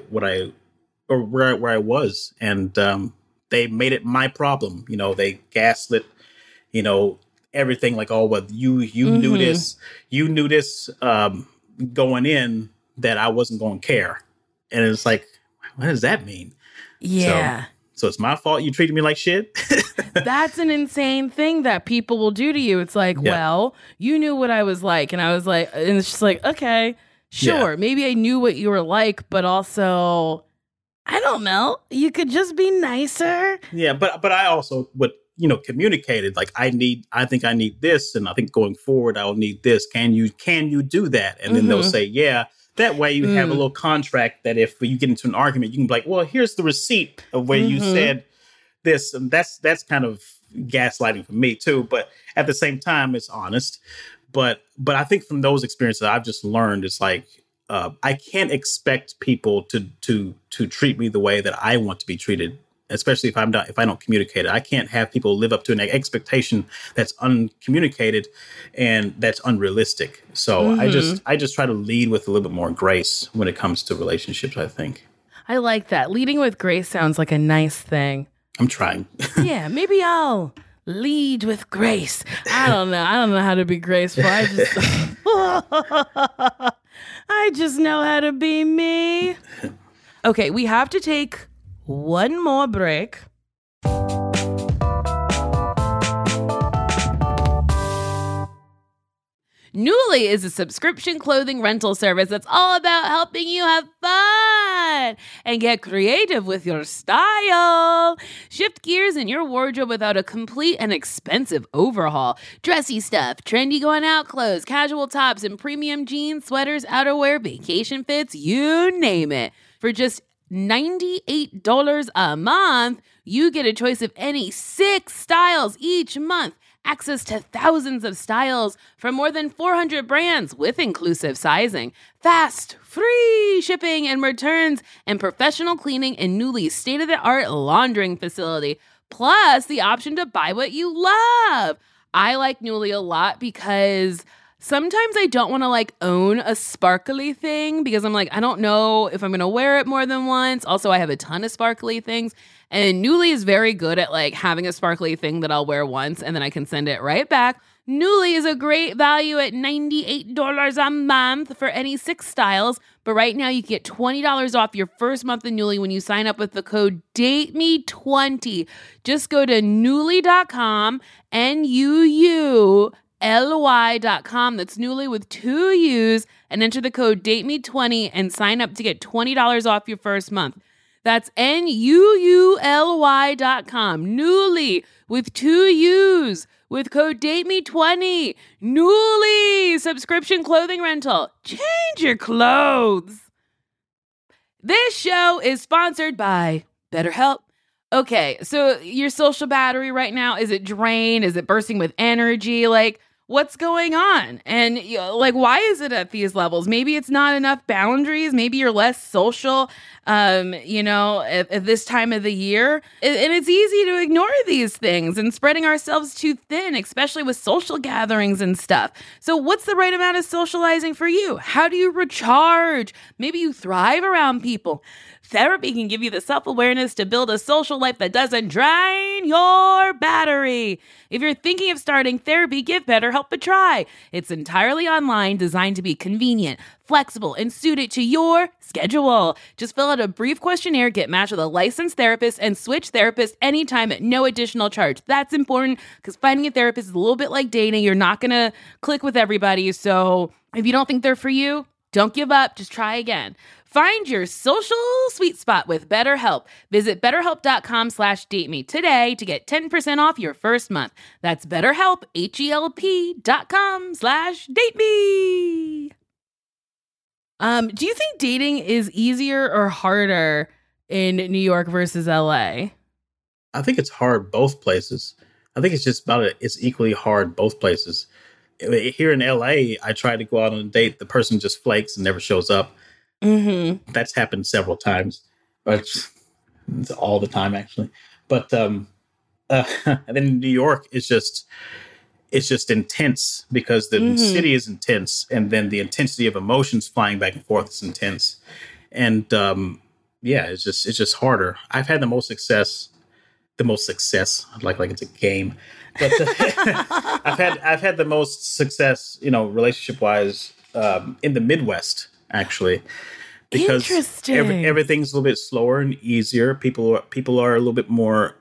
where I was, and they made it my problem. You know, they gaslit, everything, like, oh, well, you knew this going in, that I wasn't going to care. And it's like, what does that mean? Yeah. So it's my fault you treated me like shit? That's an insane thing that people will do to you. It's like, well, you knew what I was like. And I was like, and it's just like, okay, sure. Maybe I knew what you were like, but also, I don't know. You could just be nicer. Yeah, but I also would, communicated, like, I think I need this, and I think going forward I'll need this. Can you do that? And then they'll say, yeah. That way you have a little contract that if you get into an argument, you can be like, well, here's the receipt of where you said this. And that's kind of gaslighting for me too. But at the same time, it's honest. But I think from those experiences, I've just learned, it's like, I can't expect people to treat me the way that I want to be treated, especially if I don't communicate it. I can't have people live up to an expectation that's uncommunicated and that's unrealistic. So I just try to lead with a little bit more grace when it comes to relationships, I think. I like that. Leading with grace sounds like a nice thing. I'm trying. Yeah, maybe I'll lead with grace. I don't know how to be graceful. I just know how to be me. Okay, we have to take one more break. Nuuly is a subscription clothing rental service that's all about helping you have fun and get creative with your style. Shift gears in your wardrobe without a complete and expensive overhaul. Dressy stuff, trendy going out clothes, casual tops, and premium jeans, sweaters, outerwear, vacation fits, you name it. For just $98 a month, you get a choice of any 6 styles each month. Access to thousands of styles from more than 400 brands with inclusive sizing, fast, free shipping and returns, and professional cleaning in Nuuly's state-of-the-art laundering facility, plus the option to buy what you love. I like Nuuly a lot because sometimes I don't want to own a sparkly thing because I'm like, I don't know if I'm going to wear it more than once. Also, I have a ton of sparkly things. And Nuuly is very good at having a sparkly thing that I'll wear once and then I can send it right back. Nuuly is a great value at $98 a month for any 6 styles. But right now you get $20 off your first month of Nuuly when you sign up with the code DATEME20. Just go to Nuuly.com, Nuuly.com. That's Nuuly with 2 U's, and enter the code DATEME20 and sign up to get $20 off your first month. That's Nuuly.com. Nuuly with 2 U's with code DATEME20. Nuuly subscription clothing rental. Change your clothes. This show is sponsored by BetterHelp. Okay, so your social battery right now, is it drained? Is it bursting with energy? Like, what's going on? And why is it at these levels? Maybe it's not enough boundaries. Maybe you're less social, at this time of the year. And it's easy to ignore these things and spreading ourselves too thin, especially with social gatherings and stuff. So what's the right amount of socializing for you? How do you recharge? Maybe you thrive around people. Therapy can give you the self-awareness to build a social life that doesn't drain your battery. If you're thinking of starting therapy, give BetterHelp a try. It's entirely online, designed to be convenient, flexible, and suited to your schedule. Just fill out a brief questionnaire, get matched with a licensed therapist, and switch therapists anytime at no additional charge. That's important because finding a therapist is a little bit like dating. You're not going to click with everybody. So if you don't think they're for you, don't give up. Just try again. Find your social sweet spot with BetterHelp. Visit BetterHelp.com/DateMe today to get 10% off your first month. That's BetterHelp, HELP.com/DateMe. Do you think dating is easier or harder in New York versus LA? I think it's hard both places. I think it's just about it. It's equally hard both places. Here in LA, I try to go out on a date. The person just flakes and never shows up. Mm-hmm. That's happened several times, but it's all the time actually. But and then in New York, it's just intense because the city is intense, and then the intensity of emotions flying back and forth is intense, and it's just harder. I've had the most success, like it's a game, but I've had the most success, relationship wise, in the Midwest. Actually, because everything's a little bit slower and easier. People are a little bit more,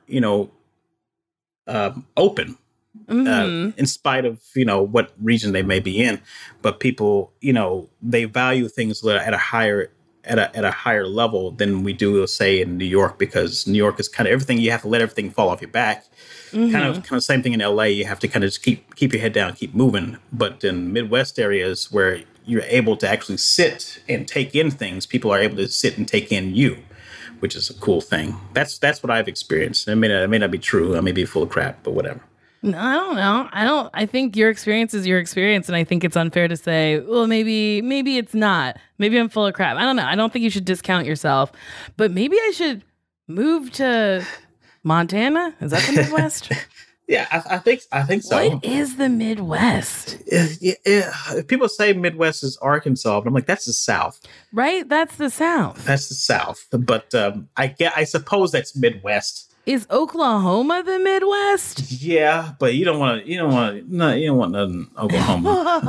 open, in spite of, what region they may be in. But people, they value things at a higher level than we do, say, in New York, because New York is kind of everything. You have to let everything fall off your back. Kind of same thing in LA. You have to kind of just keep your head down, keep moving. But in Midwest areas where you're able to actually sit and take in things, people are able to sit and take in you, which is a cool thing. That's what I've experienced. It may not be true. I may be full of crap, but whatever. No, I don't know. I think your experience is your experience, and I think it's unfair to say, well, maybe it's not. Maybe I'm full of crap. I don't know. I don't think you should discount yourself, but maybe I should move to Montana. Is that the Midwest? Yeah, I think so. What is the Midwest? Yeah. People say Midwest is Arkansas, but I'm like, that's the South. Right? That's the South. That's the South. But I suppose that's Midwest. Is Oklahoma the Midwest? Yeah, but you don't want nothing Oklahoma.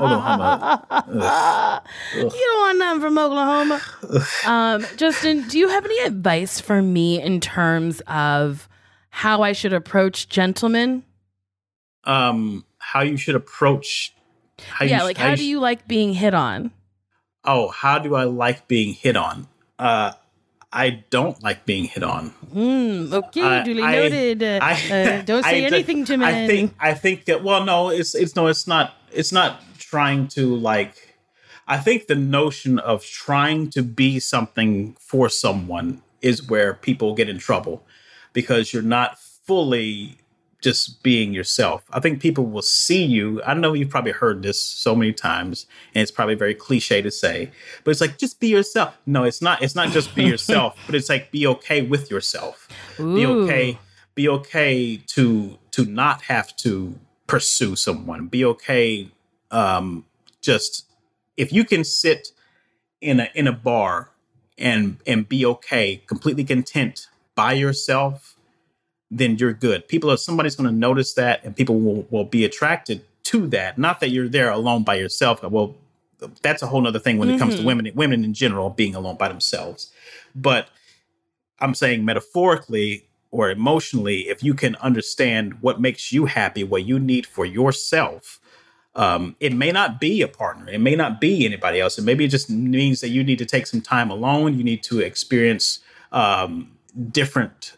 You don't want nothing from Oklahoma. Justin, do you have any advice for me in terms of how I should approach gentlemen? How you should approach? How do you like being hit on? Oh, how do I like being hit on? I don't like being hit on. Okay, duly noted. Don't say anything to men. I think that. Well, no, it's not. It's not trying to like. I think the notion of trying to be something for someone is where people get in trouble, because you're not fully just being yourself. I think people will see you. I know you've probably heard this so many times, and it's probably very cliche to say, but it's like, just be yourself. No, it's not. It's not just be yourself, but it's like, be okay with yourself. Ooh. Be okay to not have to pursue someone. Be okay. Just if you can sit in a bar and be okay, completely content by yourself, then you're good. Somebody's going to notice that, and people will be attracted to that. Not that you're there alone by yourself. Well, that's a whole nother thing when it comes to women in general being alone by themselves. But I'm saying metaphorically or emotionally, if you can understand what makes you happy, what you need for yourself, it may not be a partner. It may not be anybody else. And maybe it just means that you need to take some time alone. You need to experience different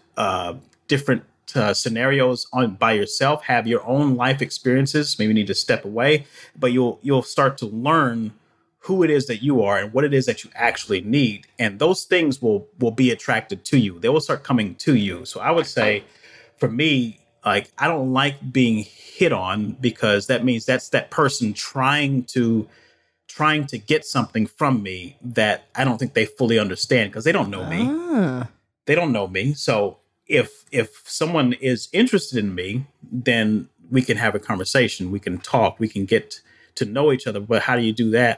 scenarios by yourself, have your own life experiences. Maybe you need to step away, but you'll start to learn who it is that you are and what it is that you actually need. And those things will be attracted to you. They will start coming to you. So I would say for me, like, I don't like being hit on, because that means that's that person trying to get something from me that I don't think they fully understand, because they don't know me. They don't know me. So if someone is interested in me, then we can have a conversation. We can talk. We can get to know each other. But how do you do that?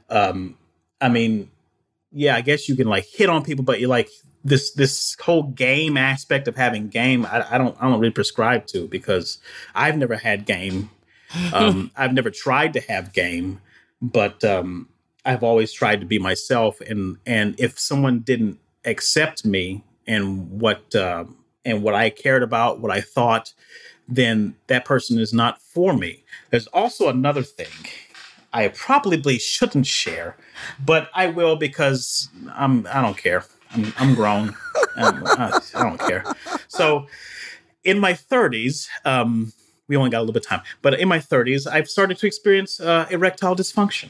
I mean, yeah, I guess you can like hit on people, but you like this whole game aspect of having game. I don't really prescribe to, because I've never had game. I've never tried to have game, but I've always tried to be myself. And if someone didn't accept me and what I cared about, what I thought, then that person is not for me. There's also another thing I probably shouldn't share, but I will, because I don't care. I'm grown. I don't care. So in my 30s, we only got a little bit of time, but in my 30s, I've started to experience erectile dysfunction.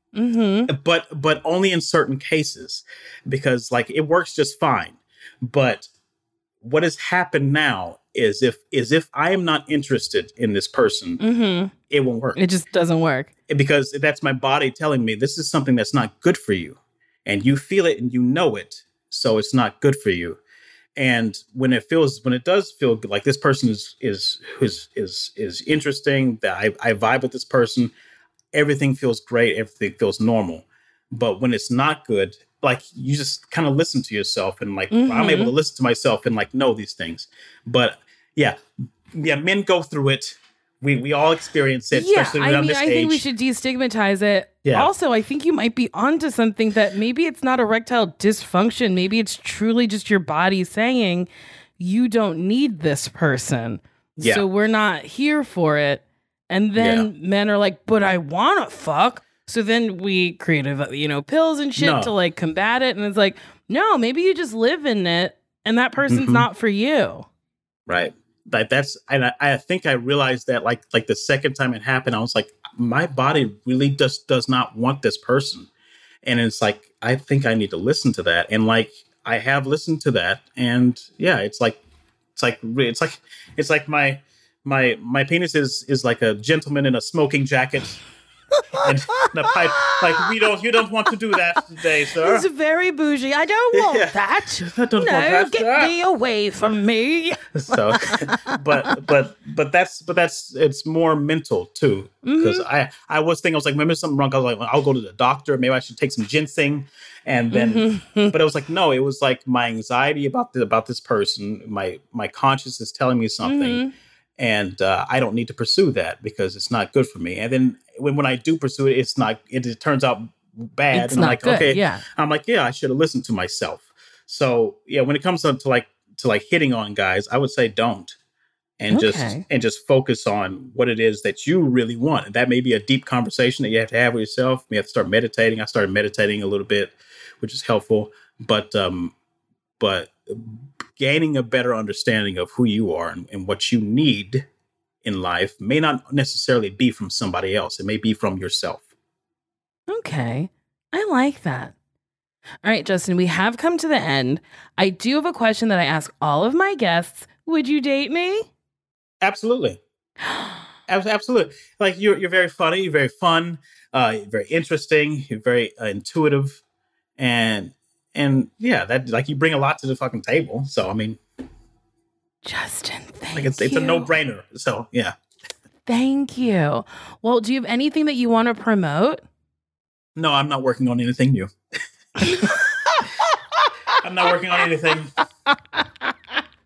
But only in certain cases, because like it works just fine. But what has happened now is if I am not interested in this person, it won't work. It just doesn't work. Because that's my body telling me this is something that's not good for you. And you feel it and you know it. So it's not good for you. And when it does feel good, like this person is interesting, that I vibe with this person, everything feels great, everything feels normal. But when it's not good, like you just kind of listen to yourself, and like I'm able to listen to myself and like know these things. But yeah, men go through it. We all experience it, especially around this age. I think we should destigmatize it. Yeah. Also, I think you might be onto something, that maybe it's not erectile dysfunction. Maybe it's truly just your body saying you don't need this person. Yeah. So we're not here for it. And then men are like, but I want to fuck. So then we create, pills and shit to like combat it. And it's like, no, maybe you just live in it and that person's not for you. Right. Like and I think I realized that like the second time it happened, I was like, my body really does not want this person. And it's like, I think I need to listen to that. And like, I have listened to that. And yeah, it's like my penis is like a gentleman in a smoking jacket. And the pipe, like you don't want to do that today, sir. It's very bougie. I don't want that. I don't want that. Get me away from me. So, but that's it's more mental too, because I was thinking, I was like, maybe something wrong. I was like, I'll go to the doctor. Maybe I should take some ginseng, and then, but it was like, no, it was like my anxiety about this person. My conscience is telling me something. And I don't need to pursue that because it's not good for me. And then when I do pursue it, it turns out bad. It's and not I'm like, good, okay, yeah. I'm like, yeah, I should have listened to myself. So yeah, when it comes to hitting on guys, I would say don't, and just focus on what it is that you really want. And that may be a deep conversation that you have to have with yourself. You have to start meditating. I started meditating a little bit, which is helpful, but gaining a better understanding of who you are and what you need in life may not necessarily be from somebody else. It may be from yourself. Okay. I like that. All right, Justin, we have come to the end. I do have a question that I ask all of my guests. Would you date me? Absolutely. Absolutely. Like you're very funny. You're very fun. You're very interesting. You're very intuitive. And yeah, that like you bring a lot to the fucking table. So I mean, Justin, thank you. It's a no-brainer. So yeah. Thank you. Well, do you have anything that you want to promote? No, I'm not working on anything new. I'm not working on anything.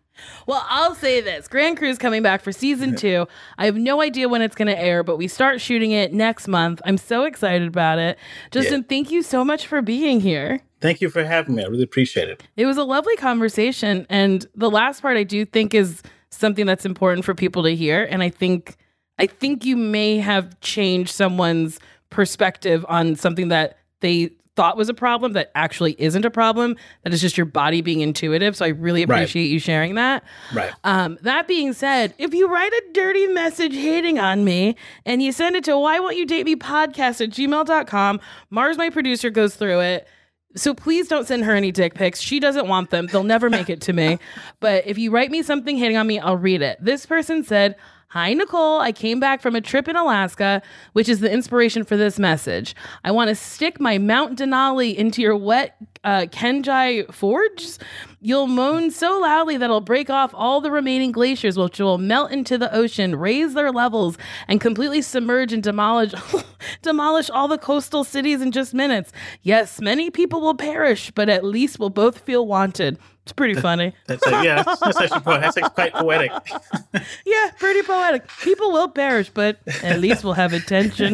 Well, I'll say this. Grand Crew's coming back for season 2. I have no idea when it's going to air, but we start shooting it next month. I'm so excited about it. Justin, thank you so much for being here. Thank you for having me. I really appreciate it. It was a lovely conversation. And the last part I do think is something that's important for people to hear. And I think you may have changed someone's perspective on something that they thought was a problem that actually isn't a problem, that is just your body being intuitive. So I really appreciate you sharing that. Right. That being said, if you write a dirty message hating on me and you send it to whywon'tyoudate.me@gmail.com, Mars, my producer, goes through it. So please don't send her any dick pics. She doesn't want them. They'll never make it to me. But if you write me something hating on me, I'll read it. This person said, "Hi, Nicole. I came back from a trip in Alaska, which is the inspiration for this message. I want to stick my Mount Denali into your wet Kenjai forges. You'll moan so loudly that it'll break off all the remaining glaciers, which will melt into the ocean, raise their levels, and completely submerge and demolish all the coastal cities in just minutes. Yes, many people will perish, but at least we'll both feel wanted." It's pretty funny. That's actually quite poetic. Yeah, pretty poetic. People will perish, but at least we'll have attention.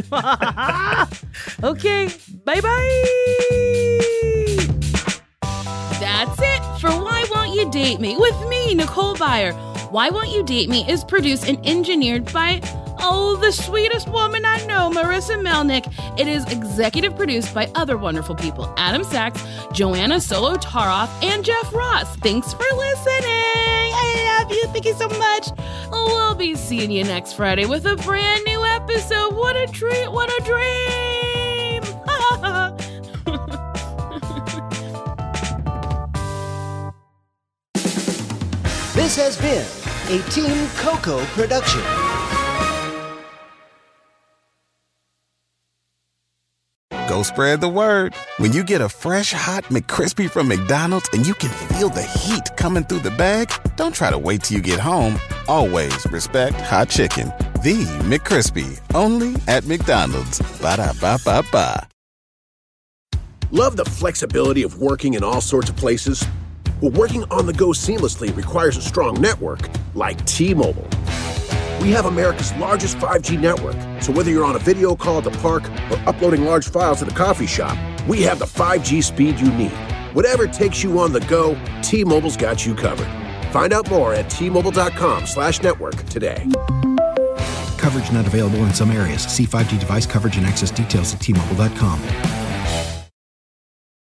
Okay, bye-bye. That's it for Why Won't You Date Me with me, Nicole Byer. Why Won't You Date Me is produced and engineered by the sweetest woman I know, Marissa Melnick. It is executive produced by other wonderful people, Adam Sachs, Joanna Solo-Taroff, and Jeff Ross. Thanks for listening. I love you. Thank you so much. We'll be seeing you next Friday with a brand new episode. What a treat. What a dream. This has been a Team Coco production. Go spread the word. When you get a fresh, hot McCrispy from McDonald's and you can feel the heat coming through the bag, don't try to wait till you get home. Always respect hot chicken. The McCrispy, only at McDonald's. Ba-da-ba-ba-ba. Love the flexibility of working in all sorts of places? Well, working on the go seamlessly requires a strong network like T-Mobile. We have America's largest 5G network, so whether you're on a video call at the park or uploading large files at a coffee shop, we have the 5G speed you need. Whatever takes you on the go, T-Mobile's got you covered. Find out more at T-Mobile.com/network today. Coverage not available in some areas. See 5G device coverage and access details at T-Mobile.com.